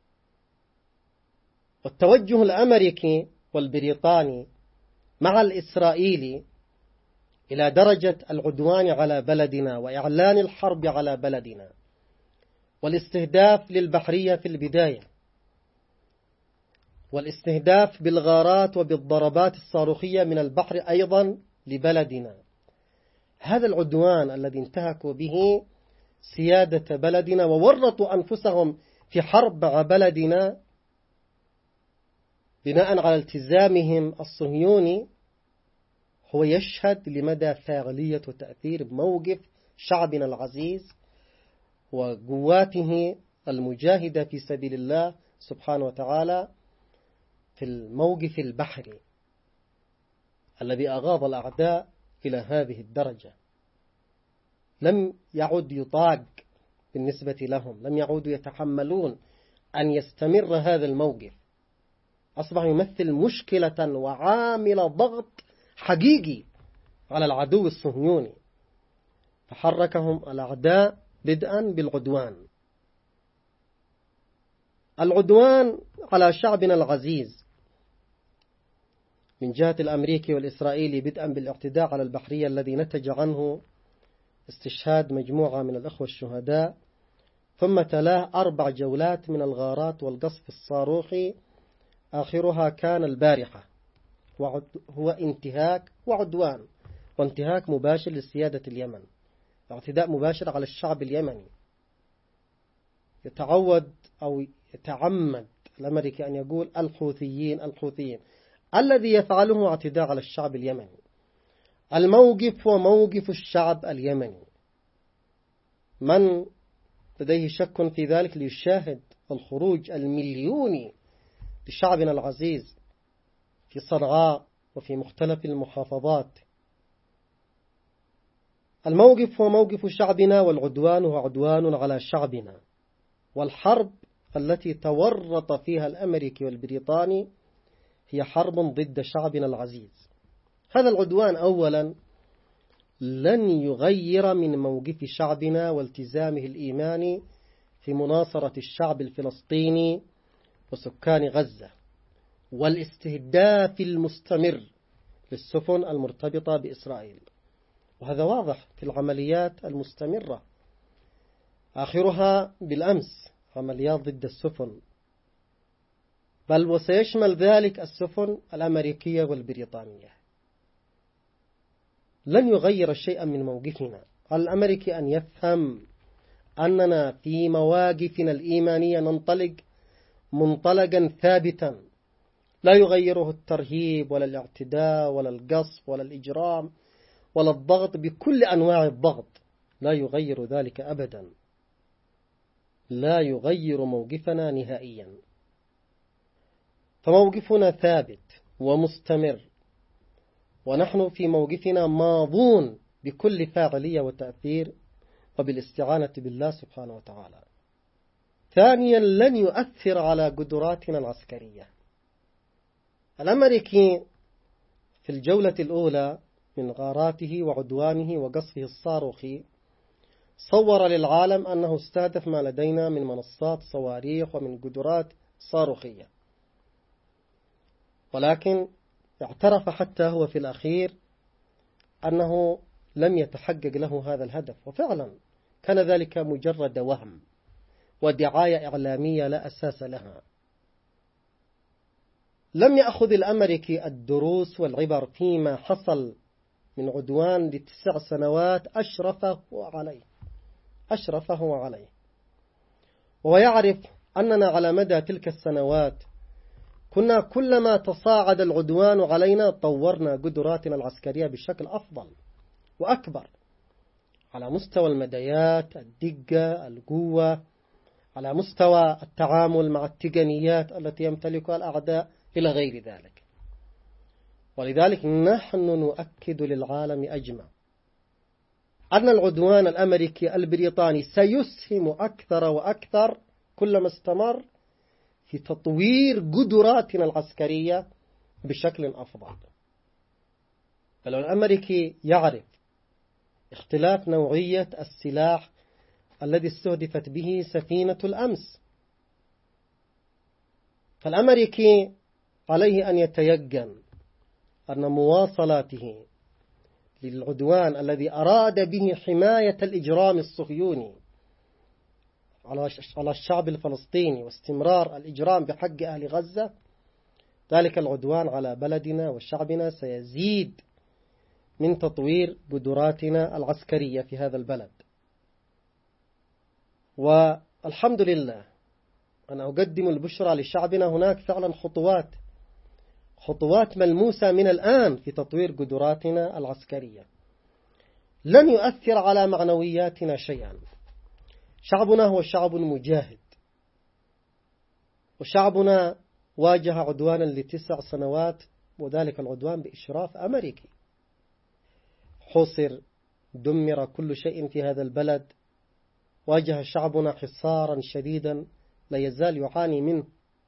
والتوجه الأمريكي والبريطاني مع الإسرائيلي إلى درجة العدوان على بلدنا وإعلان الحرب على بلدنا والاستهداف للبحرية في البداية، والاستهداف بالغارات وبالضربات الصاروخية من البحر أيضا لبلدنا. هذا العدوان الذي انتهكوا به سيادة بلدنا وورطوا أنفسهم في حرب على بلدنا بناء على التزامهم الصهيوني، هو يشهد لمدى فاعلية وتأثير موقف شعبنا العزيز وقواته المجاهدة في سبيل الله سبحانه وتعالى في الموقف البحري الذي أغاض الأعداء إلى هذه الدرجة. لم يعد يطاق بالنسبة لهم، لم يعودوا يتحملون أن يستمر هذا الموقف. أصبح يمثل مشكلة وعامل ضغط حقيقي على العدو الصهيوني، فحركهم الأعداء بدءا بالعدوان. العدوان على شعبنا العزيز من جهة الأمريكي والإسرائيلي بدءا بالاعتداء على البحرية الذي نتج عنه استشهاد مجموعة من الأخوة الشهداء، ثم تلاه أربع جولات من الغارات والقصف الصاروخي، آخرها كان البارحة، هو انتهاك وعدوان وانتهاك مباشر لسيادة اليمن، اعتداء مباشر على الشعب اليمني. يتعود أو يتعمد الأمريكي أن يقول الحوثيين الحوثيين، الذي يفعله اعتداء على الشعب اليمني. الموقف هو موقف الشعب اليمني، من لديه شك في ذلك ليشاهد الخروج المليوني لشعبنا العزيز في صنعاء وفي مختلف المحافظات. الموقف هو موقف شعبنا، والعدوان هو عدوان على شعبنا. والحرب التي تورط فيها الأمريكي والبريطاني هي حرب ضد شعبنا العزيز. هذا العدوان أولا لن يغير من موقف شعبنا والتزامه الإيماني في مناصرة الشعب الفلسطيني وسكان غزة والاستهداف المستمر للسفن المرتبطة بإسرائيل، وهذا واضح في العمليات المستمرة، آخرها بالأمس عمليات ضد السفن بل وسيشمل ذلك السفن الأمريكية والبريطانية. لن يغير شيئا من موقفنا. على الأمريكي أن يفهم أننا في مواقفنا الإيمانية ننطلق منطلقا ثابتا لا يغيره الترهيب ولا الاعتداء ولا القصف ولا الإجرام ولا الضغط بكل أنواع الضغط، لا يغير ذلك أبدا، لا يغير موقفنا نهائيا. فموقفنا ثابت ومستمر، ونحن في موقفنا ماضون بكل فاعلية وتأثير وبالاستعانة بالله سبحانه وتعالى. ثانيا، لن يؤثر على قدراتنا العسكرية. الأمريكي في الجولة الأولى من غاراته وعدوانه وقصفه الصاروخي صور للعالم أنه استهدف ما لدينا من منصات صواريخ ومن قدرات صاروخية، ولكن اعترف حتى هو في الأخير أنه لم يتحقق له هذا الهدف، وفعلا كان ذلك مجرد وهم ودعاية إعلامية لا أساس لها. لم يأخذ الأمريكي الدروس والعبر فيما حصل من عدوان لتسع سنوات أشرفه عليه أشرفه عليه ويعرف أننا على مدى تلك السنوات كنا كلما تصاعد العدوان علينا طورنا قدراتنا العسكرية بشكل أفضل وأكبر على مستوى المديات، الدقة، القوة، على مستوى التعامل مع التقنيات التي يمتلكها الأعداء إلى غير ذلك. ولذلك نحن نؤكد للعالم أجمع أن العدوان الأمريكي البريطاني سيسهم أكثر وأكثر كلما استمر في تطوير قدراتنا العسكرية بشكل أفضل. بل الأمريكي يعرف اختلاف نوعية السلاح الذي استهدفت به سفينة الأمس، فالأمريكي عليه أن يتيقن أن مواصلاته للعدوان الذي أراد به حماية الإجرام الصهيوني على الشعب الفلسطيني واستمرار الإجرام بحق أهل غزة، ذلك العدوان على بلدنا وشعبنا سيزيد من تطوير قدراتنا العسكرية في هذا البلد. والحمد لله أنا أقدم البشرى لشعبنا، هناك فعلا خطوات خطوات ملموسة من الآن في تطوير قدراتنا العسكرية لن يؤثر على معنوياتنا شيئا. شعبنا هو شعب مجاهد، وشعبنا واجه عدوانا لتسع سنوات، وذلك العدوان بإشراف أمريكي. حصر، دمر كل شيء في هذا البلد، واجه شعبنا حصارا شديدا لا يزال يعاني منه.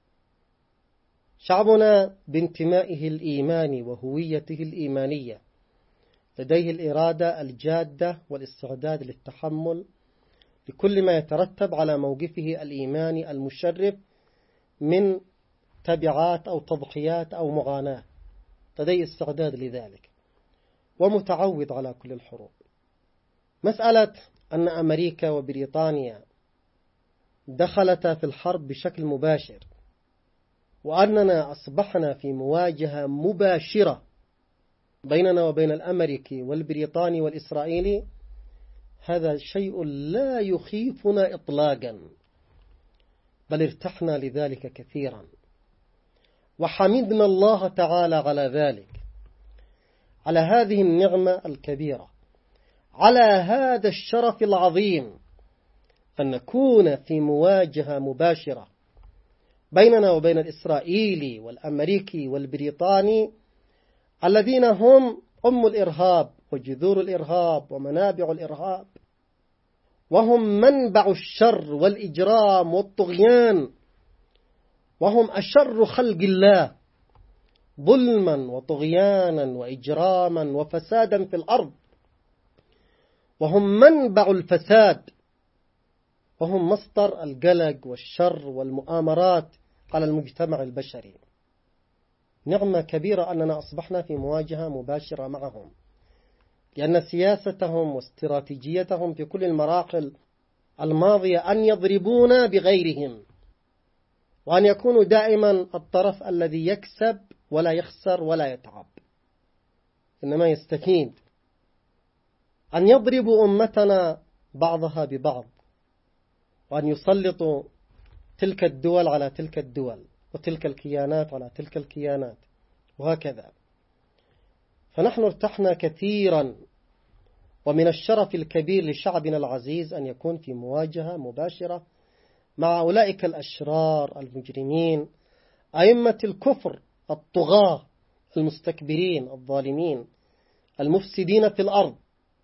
شعبنا بانتمائه الإيماني وهويته الإيمانية لديه الإرادة الجادة والاستعداد للتحمل لكل ما يترتب على موقفه الإيماني المشرف من تبعات أو تضحيات أو معاناة، لديه استعداد لذلك ومتعود على كل الحروب. مسألة أن أمريكا وبريطانيا دخلتا في الحرب بشكل مباشر وأننا أصبحنا في مواجهة مباشرة بيننا وبين الأمريكي والبريطاني والإسرائيلي، هذا شيء لا يخيفنا إطلاقا، بل ارتحنا لذلك كثيرا وحمدنا الله تعالى على ذلك، على هذه النعمة الكبيرة، على هذا الشرف العظيم أن نكون في مواجهة مباشرة بيننا وبين الإسرائيلي والأمريكي والبريطاني الذين هم أم الإرهاب وجذور الإرهاب ومنابع الإرهاب، وهم منبع الشر والإجرام والطغيان، وهم أشر خلق الله ظلما وطغيانا وإجراما وفسادا في الأرض، وهم منبع الفساد، وهم مصدر القلق والشر والمؤامرات على المجتمع البشري. نعمة كبيرة أننا أصبحنا في مواجهة مباشرة معهم، لأن سياستهم واستراتيجيتهم في كل المراحل الماضية أن يضربونا بغيرهم، وأن يكونوا دائما الطرف الذي يكسب ولا يخسر ولا يتعب، إنما يستفيد. أن يضربوا أمتنا بعضها ببعض، وأن يسلطوا تلك الدول على تلك الدول، وتلك الكيانات على تلك الكيانات، وهكذا. فنحن ارتحنا كثيرا، ومن الشرف الكبير لشعبنا العزيز أن يكون في مواجهة مباشرة مع أولئك الأشرار المجرمين، أئمة الكفر الطغاة المستكبرين الظالمين المفسدين في الأرض.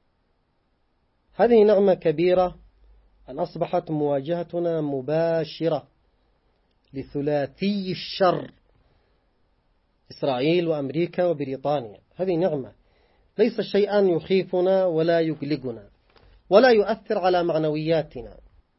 هذه نعمة كبيرة أن أصبحت مواجهتنا مباشرة لثلاثي الشر، إسرائيل وأمريكا وبريطانيا. هذه نعمة، ليس شيئا يخيفنا ولا يقلقنا ولا يؤثر على معنوياتنا.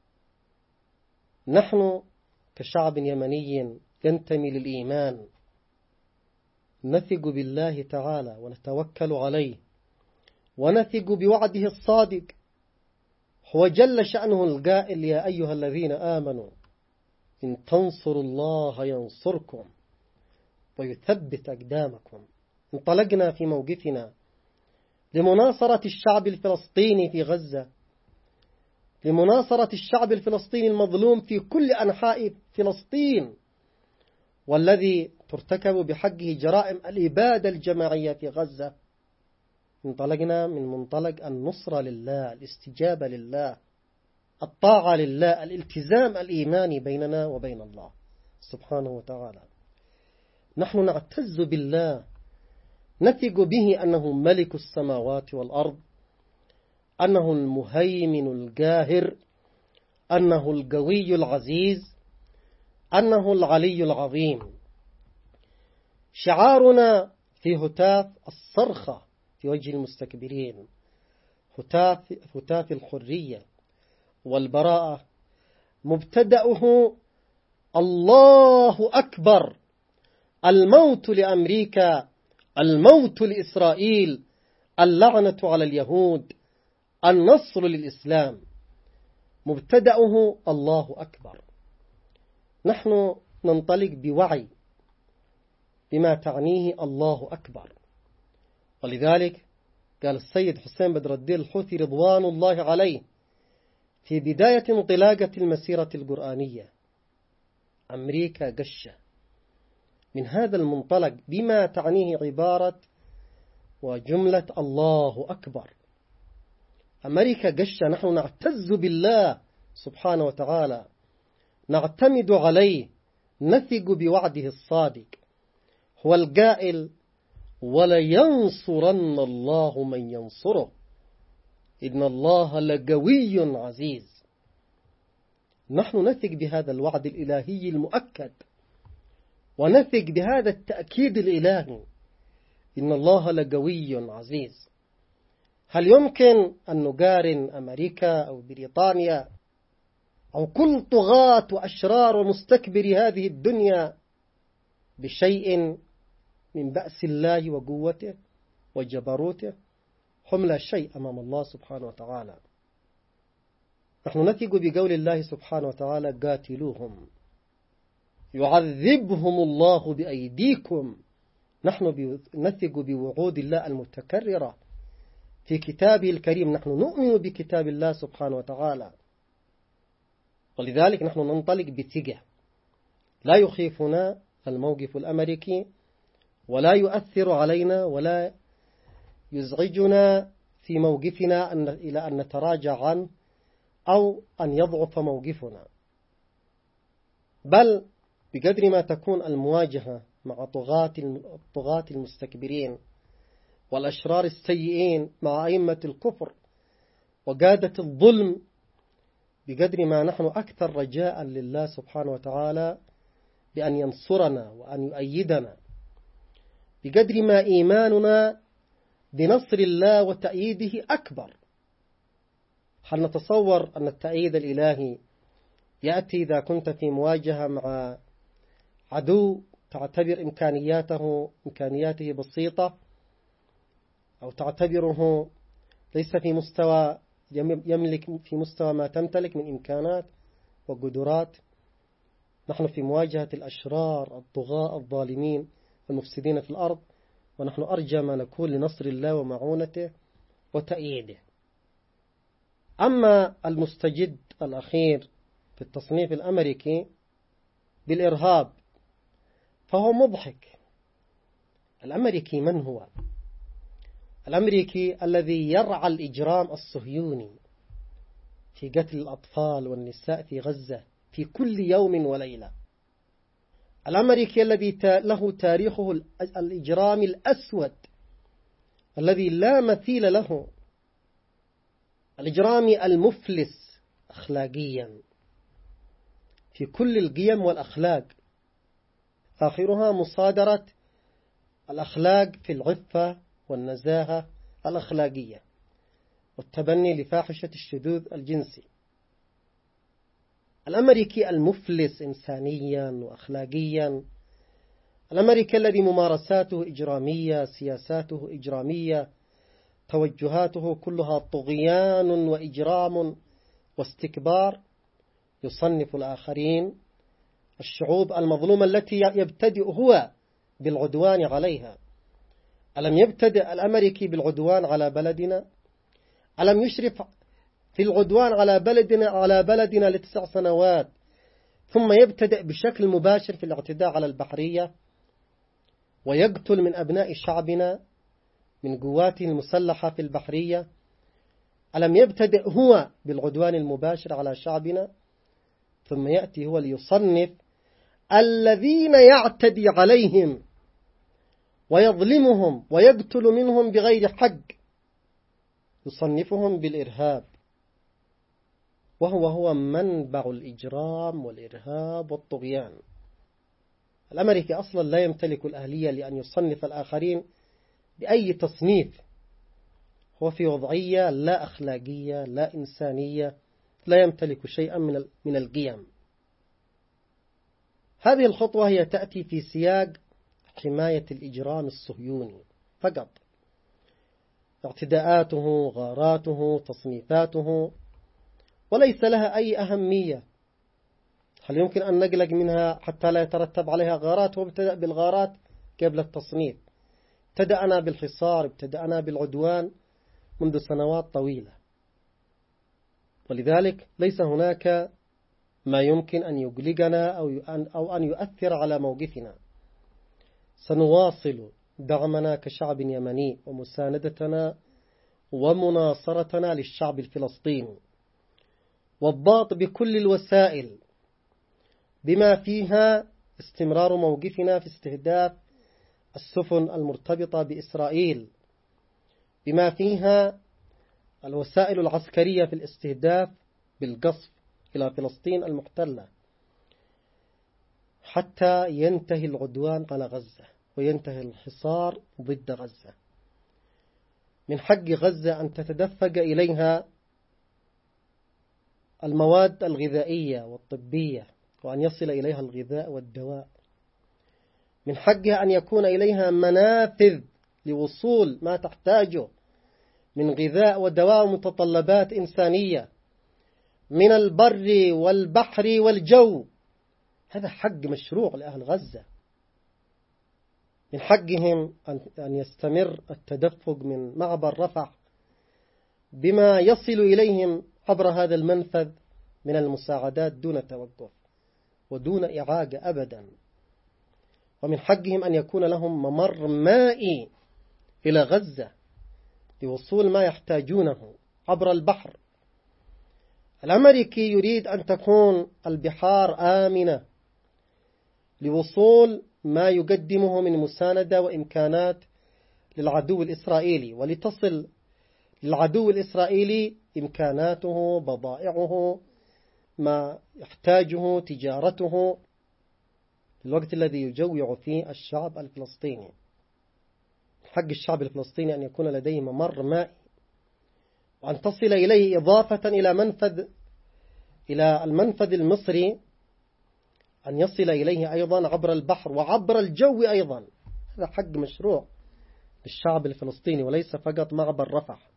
نحن كشعب يمني ينتمي للإيمان نثق بالله تعالى ونتوكل عليه، ونثق بوعده الصادق. هو جل شأنه القائل: يا أيها الذين آمنوا إن تنصروا الله ينصركم ويثبت أقدامكم. انطلقنا في موقفنا لمناصرة الشعب الفلسطيني في غزة، لمناصرة الشعب الفلسطيني المظلوم في كل أنحاء فلسطين، والذي ترتكب بحقه جرائم الإبادة الجماعية في غزة. انطلقنا من منطلق النصرة لله، الاستجابة لله، الطاعة لله، الالتزام الإيماني بيننا وبين الله سبحانه وتعالى. نحن نعتز بالله، نثق به أنه ملك السماوات والأرض، أنه المهيمن القاهر، أنه القوي العزيز، أنه العلي العظيم. شعارنا في هتاف الصرخة في وجه المستكبرين، هتاف, هتاف الحرية والبراءة، مبتدأه الله أكبر، الموت لأمريكا، الموت لإسرائيل، اللعنة على اليهود، النصر للإسلام. مبتدأه الله أكبر. نحن ننطلق بوعي بما تعنيه الله أكبر، ولذلك قال السيد حسين بدر الدين الحوثي رضوان الله عليه في بداية انطلاقة المسيرة القرآنية: أمريكا قشة. من هذا المنطلق بما تعنيه عبارة وجملة الله أكبر. أمريكا قشة، نحن نعتز بالله سبحانه وتعالى، نعتمد عليه، نثق بوعده الصادق. هو القائل: ولينصرن الله من ينصره إن الله لقوي عزيز. نحن نثق بهذا الوعد الإلهي المؤكد، ونثق بهذا التأكيد الإلهي: إن الله لقوي عزيز. هل يمكن أن نقارن أمريكا أو بريطانيا أو كل طغاة وأشرار ومستكبر هذه الدنيا بشيء من بأس الله وقوته وجبروته؟ هم لا شيء أمام الله سبحانه وتعالى. نحن نثق بقول الله سبحانه وتعالى: قاتلوهم يعذبهم الله بأيديكم. نحن نثق بوعود الله المتكررة في كتابه الكريم. نحن نؤمن بكتاب الله سبحانه وتعالى، ولذلك نحن ننطلق بثقة. لا يخيفنا الموقف الأمريكي، ولا يؤثر علينا ولا يزعجنا في موقفنا أن إلى أن نتراجع عنه أو أن يضعف موقفنا. بل بقدر ما تكون المواجهة مع طغاة المستكبرين والأشرار السيئين، مع أئمة الكفر وقادة الظلم، بقدر ما نحن أكثر رجاء لله سبحانه وتعالى بأن ينصرنا وأن يؤيدنا، بقدر ما إيماننا بنصر الله وتأييده أكبر. هل نتصور أن التأييد الإلهي يأتي إذا كنت في مواجهة مع عدو تعتبر إمكانياته إمكانياته بسيطة، أو تعتبره ليس في مستوى يملك في مستوى ما تمتلك من إمكانات وقدرات؟ نحن في مواجهة الأشرار الطغاة الظالمين المفسدين في الأرض، ونحن أرجى ما نكون لنصر الله ومعونته وتأييده. أما المستجد الأخير في التصنيف الأمريكي بالإرهاب فهو مضحك. الأمريكي من هو؟ الأمريكي الذي يرعى الإجرام الصهيوني في قتل الأطفال والنساء في غزة في كل يوم وليلة. الأمريكي الذي له تاريخه الإجرامي الأسود الذي لا مثيل له، الإجرامي المفلس أخلاقيا في كل القيم والأخلاق، آخرها مصادرة الأخلاق في العفة والنزاهة الأخلاقية والتبني لفاحشة الشذوذ الجنسي. الأمريكي المفلس إنسانيا وأخلاقيا، الأمريكي الذي ممارساته إجرامية، سياساته إجرامية، توجهاته كلها طغيان وإجرام واستكبار، يصنف الآخرين الشعوب المظلومة التي يبتدئ هو بالعدوان عليها. ألم يبتدئ الأمريكي بالعدوان على بلدنا؟ ألم يشرف في العدوان على بلدنا على بلدنا لتسع سنوات، ثم يبتدئ بشكل مباشر في الاعتداء على البحرية ويقتل من أبناء شعبنا من قواته المسلحة في البحرية؟ ألم يبتدئ هو بالعدوان المباشر على شعبنا، ثم يأتي هو ليصنف الذين يعتدي عليهم ويظلمهم ويقتل منهم بغير حق، يصنفهم بالإرهاب، وهو هو منبع الإجرام والإرهاب والطغيان. الأمريكي أصلا لا يمتلك الأهلية لأن يصنف الآخرين بأي تصنيف، هو في وضعية لا أخلاقية لا إنسانية، لا يمتلك شيئا من من القيم. هذه الخطوة هي تأتي في سياق حماية الإجرام الصهيوني فقط، اعتداءاته، غاراته، تصنيفاته، وليس لها أي أهمية. هل يمكن أن نقلق منها حتى لا يترتب عليها غارات؟ وابتدأ بالغارات قبل التصنيف، ابتدأنا بالحصار، ابتدأنا بالعدوان منذ سنوات طويلة، ولذلك ليس هناك ما يمكن أن يقلقنا أو أن يؤثر على موقفنا. سنواصل دعمنا كشعب يمني ومساندتنا ومناصرتنا للشعب الفلسطيني، والضغط بكل الوسائل بما فيها استمرار موقفنا في استهداف السفن المرتبطة بإسرائيل، بما فيها الوسائل العسكرية في الاستهداف بالقصف إلى فلسطين المحتلة، حتى ينتهي العدوان على غزة وينتهي الحصار ضد غزة. من حق غزة أن تتدفق إليها المواد الغذائية والطبية، وأن يصل إليها الغذاء والدواء. من حقها أن يكون إليها منافذ لوصول ما تحتاجه من غذاء ودواء ومتطلبات إنسانية من البر والبحر والجو. هذا حق مشروع لأهل غزة. من حقهم أن يستمر التدفق من معبر رفح بما يصل إليهم عبر هذا المنفذ من المساعدات دون توقف ودون إعاقة أبدا. ومن حقهم أن يكون لهم ممر مائي إلى غزة لوصول ما يحتاجونه عبر البحر. الأمريكي يريد أن تكون البحار آمنة لوصول ما يقدمه من مساندة وإمكانات للعدو الإسرائيلي، ولتصل للعدو الإسرائيلي إمكاناته، بضائعه، ما يحتاجه، تجارته، في الوقت الذي يجوع فيه الشعب الفلسطيني. حق الشعب الفلسطيني أن يكون لديه ممر مائي، وأن تصل إليه إضافة إلى منفذ إلى المنفذ المصري، أن يصل إليه أيضا عبر البحر وعبر الجو أيضا. هذا حق مشروع للشعب الفلسطيني وليس فقط معبر رفح.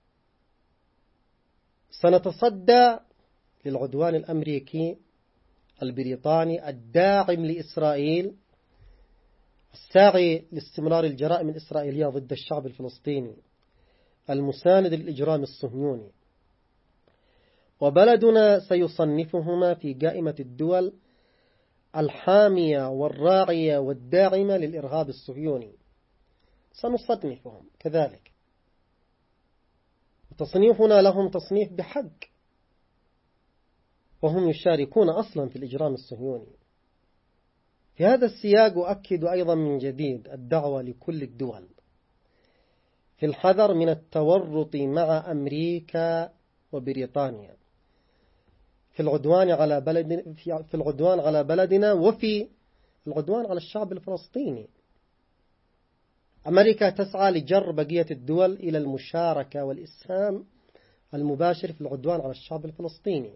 سنتصدى للعدوان الأمريكي البريطاني الداعم لإسرائيل الساعي لاستمرار الجرائم الإسرائيلية ضد الشعب الفلسطيني المساند للإجرام الصهيوني، وبلدنا سيصنفهما في قائمة الدول الحامية والراعية والداعمة للإرهاب الصهيوني، سنصنفهم كذلك، وتصنيفنا لهم تصنيف بحق، وهم يشاركون أصلا في الإجرام الصهيوني. في هذا السياق أؤكد أيضا من جديد الدعوة لكل الدول في الحذر من التورط مع أمريكا وبريطانيا في العدوان على بلد في العدوان على بلدنا وفي العدوان على الشعب الفلسطيني. أمريكا تسعى لجر بقية الدول إلى المشاركة والإسهام المباشر في العدوان على الشعب الفلسطيني.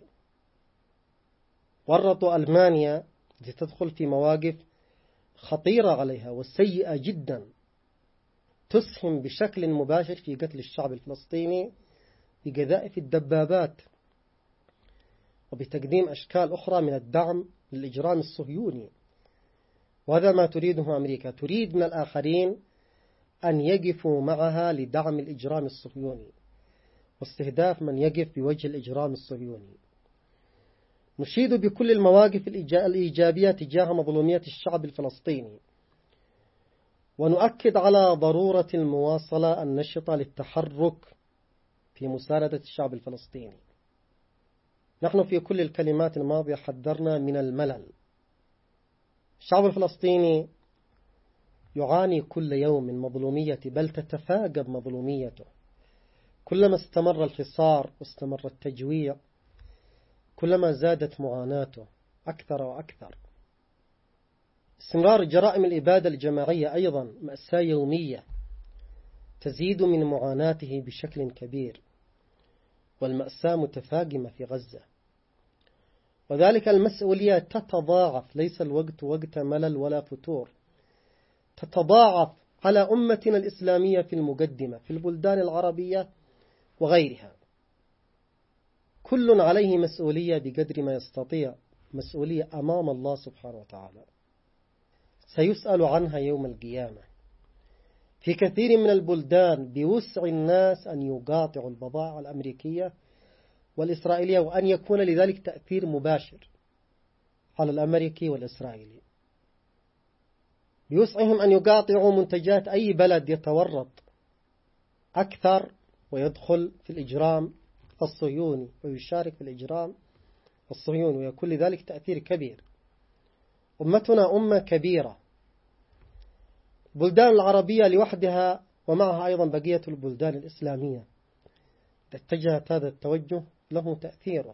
ورطوا ألمانيا لتدخل في مواقف خطيرة عليها وسيئة جدا تسهم بشكل مباشر في قتل الشعب الفلسطيني بقذائف الدبابات وبتقديم أشكال أخرى من الدعم للإجرام الصهيوني. وهذا ما تريده أمريكا، تريد من الآخرين أن يقفوا معها لدعم الإجرام الصهيوني واستهداف من يقف بوجه الإجرام الصهيوني. نشيد بكل المواقف الإيجابية تجاه مظلومية الشعب الفلسطيني، ونؤكد على ضرورة المواصلة النشطة للتحرك في مساندة الشعب الفلسطيني. نحن في كل الكلمات الماضية حذرنا من الملل. الشعب الفلسطيني يعاني كل يوم من مظلومية، بل تتفاقم مظلوميته. كلما استمر الحصار واستمر التجويع كلما زادت معاناته أكثر وأكثر. استمرار جرائم الإبادة الجماعية أيضا مأساة يومية تزيد من معاناته بشكل كبير، والمأساة متفاقمة في غزة، وذلك المسؤولية تتضاعف، ليس الوقت وقت ملل ولا فتور، تتضاعف على أمتنا الإسلامية في المقدمة في البلدان العربية وغيرها. كل عليه مسؤولية بقدر ما يستطيع، مسؤولية أمام الله سبحانه وتعالى سيسأل عنها يوم القيامة. في كثير من البلدان بوسع الناس أن يقاطعوا البضائع الأمريكية والإسرائيلية، وأن يكون لذلك تأثير مباشر على الأمريكي والإسرائيلي. بوسعهم أن يقاطعوا منتجات أي بلد يتورط أكثر ويدخل في الإجرام الصهيوني ويشارك في الإجرام الصهيوني، ويكون لذلك تأثير كبير. أمتنا أمة كبيرة، البلدان العربية لوحدها ومعها أيضا بقية البلدان الإسلامية اتجهت هذا التوجه له تأثيره.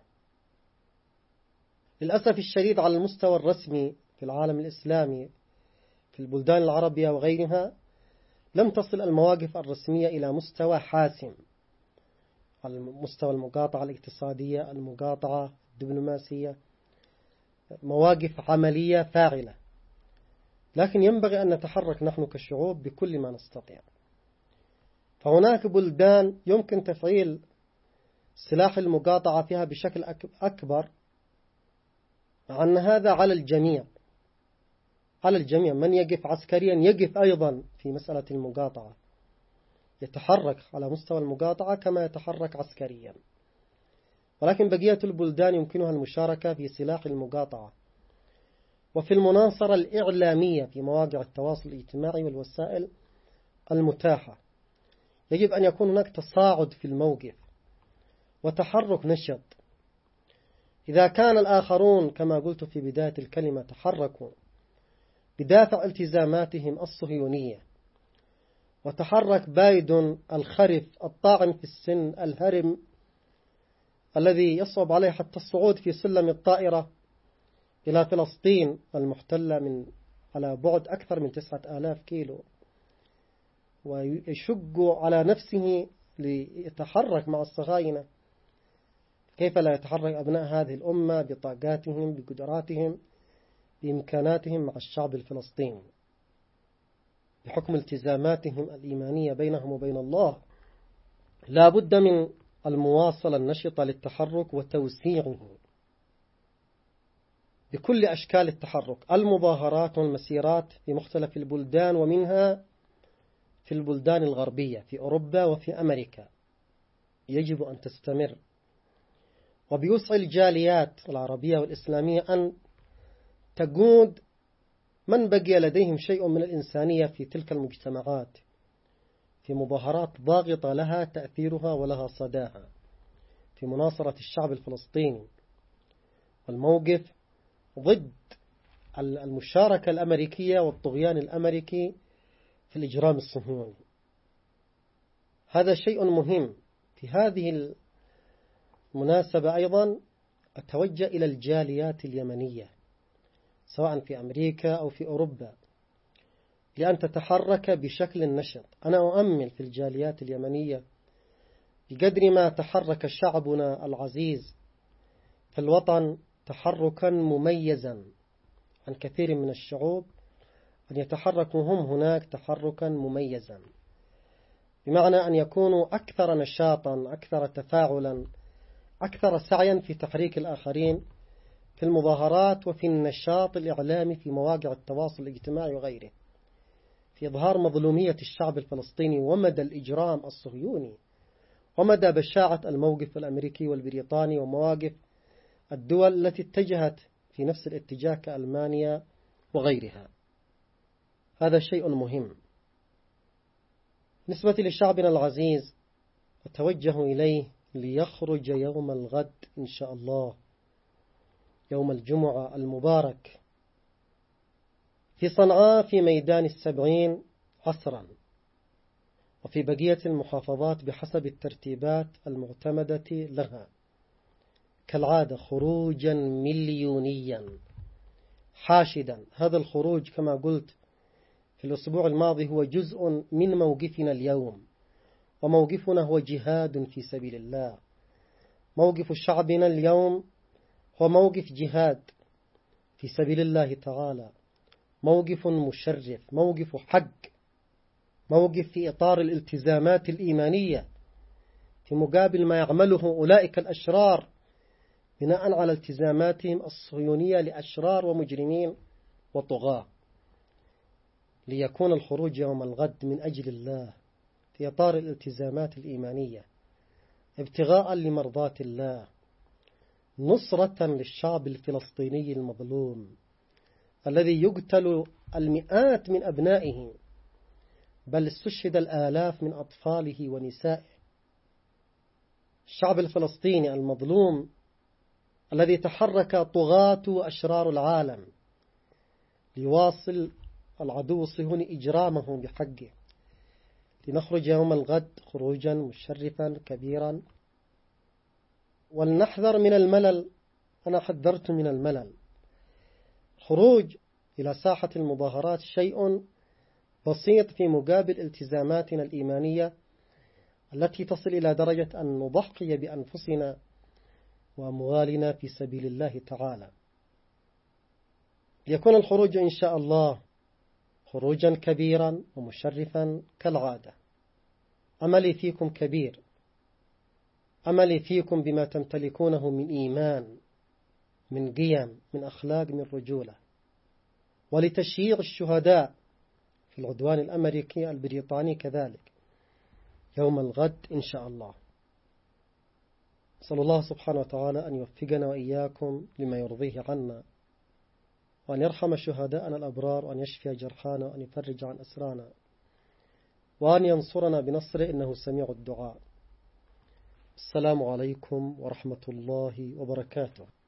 للأسف الشديد على المستوى الرسمي في العالم الإسلامي في البلدان العربية وغيرها لم تصل المواقف الرسمية إلى مستوى حاسم، على مستوى المقاطعة الاقتصادية، المقاطعة الدبلوماسية، مواقف عملية فاعلة. لكن ينبغي أن نتحرك نحن كشعوب بكل ما نستطيع. فهناك بلدان يمكن تفعيل سلاح المقاطعة فيها بشكل أكبر، مع أن هذا على الجميع، على الجميع. من يقف عسكريا يقف أيضا في مسألة المقاطعة، يتحرك على مستوى المقاطعة كما يتحرك عسكريا. ولكن بقية البلدان يمكنها المشاركة في سلاح المقاطعة وفي المناصرة الإعلامية في مواقع التواصل الاجتماعي والوسائل المتاحة. يجب أن يكون هناك تصاعد في الموقف وتحرك نشط. إذا كان الآخرون كما قلت في بداية الكلمة تحركوا بدافع التزاماتهم الصهيونية، وتحرك بايدن الخرف الطاعن في السن الهرم الذي يصعب عليه حتى الصعود في سلم الطائرة إلى فلسطين المحتلة من على بعد أكثر من تسعة آلاف كيلو، ويشق على نفسه ليتحرك مع الصهاينة، كيف لا يتحرك أبناء هذه الأمة بطاقاتهم بقدراتهم بإمكاناتهم مع الشعب الفلسطيني بحكم التزاماتهم الإيمانية بينهم وبين الله. لا بد من المواصلة النشطة للتحرك وتوسيعه. بكل أشكال التحرك، المظاهرات والمسيرات في مختلف البلدان، ومنها في البلدان الغربية في أوروبا وفي أمريكا، يجب أن تستمر. وبيوسع الجاليات العربية والإسلامية أن تجود من بقي لديهم شيء من الإنسانية في تلك المجتمعات في مظاهرات ضاغطة لها تأثيرها ولها صداها في مناصرة الشعب الفلسطيني، والموقف ضد المشاركة الأمريكية والطغيان الأمريكي في الإجرام الصهيوني. هذا شيء مهم. في هذه المناسبة أيضا أتوجه إلى الجاليات اليمنية سواء في أمريكا أو في أوروبا لأن تتحرك بشكل نشط. أنا أؤمل في الجاليات اليمنية بقدر ما تحرك شعبنا العزيز في الوطن تحركا مميزا عن كثير من الشعوب، أن يتحركوا هم هناك تحركا مميزا، بمعنى أن يكونوا أكثر نشاطا، أكثر تفاعلا، أكثر سعيا في تحريك الآخرين في المظاهرات وفي النشاط الإعلامي في مواقع التواصل الاجتماعي وغيره، في إظهار مظلومية الشعب الفلسطيني ومدى الإجرام الصهيوني ومدى بشاعة الموقف الأمريكي والبريطاني ومواقف الدول التي اتجهت في نفس الاتجاه كألمانيا وغيرها. هذا شيء مهم. بالنسبة لشعبنا العزيز أتوجه إليه ليخرج يوم الغد إن شاء الله، يوم الجمعة المبارك، في صنعاء في ميدان السبعين عصرا، وفي بقية المحافظات بحسب الترتيبات المعتمدة لها كالعادة خروجا مليونيا حاشدا. هذا الخروج كما قلت في الأسبوع الماضي هو جزء من موقفنا اليوم، وموقفنا هو جهاد في سبيل الله. موقف شعبنا اليوم هو موقف جهاد في سبيل الله تعالى، موقف مشرف، موقف حق، موقف في إطار الالتزامات الإيمانية في مقابل ما يعمله أولئك الأشرار بناء على التزاماتهم الصهيونية لأشرار ومجرمين وطغاة. ليكون الخروج يوم الغد من أجل الله في إطار الالتزامات الإيمانية، ابتغاء لمرضات الله، نصرة للشعب الفلسطيني المظلوم الذي يقتل المئات من أبنائه، بل استشهد الآلاف من أطفاله ونسائه. الشعب الفلسطيني المظلوم الذي تحرك طغاة وأشرار العالم ليواصل العدو الصهيوني إجرامه بحقه. لنخرج يوم الغد خروجا مشرفا كبيرا، ولنحذر من الملل. أنا حذرت من الملل. خروج إلى ساحة المظاهرات شيء بسيط في مقابل التزاماتنا الإيمانية التي تصل إلى درجة أن نضحي بأنفسنا وأموالنا في سبيل الله تعالى. ليكون الخروج إن شاء الله خروجا كبيرا ومشرفا كالعادة. أملي فيكم كبير، أملي فيكم بما تمتلكونه من إيمان، من قيم، من أخلاق، من رجولة، ولتشييع الشهداء في العدوان الأمريكي البريطاني كذلك يوم الغد إن شاء الله. صلى الله سبحانه وتعالى أن يوفقنا وإياكم لما يرضيه عنا، وأن يرحم شهداءنا الأبرار، وأن يشفي جرحانا، وأن يفرج عن أسرانا، وأن ينصرنا بنصره إنه سميع الدعاء. السلام عليكم ورحمة الله وبركاته.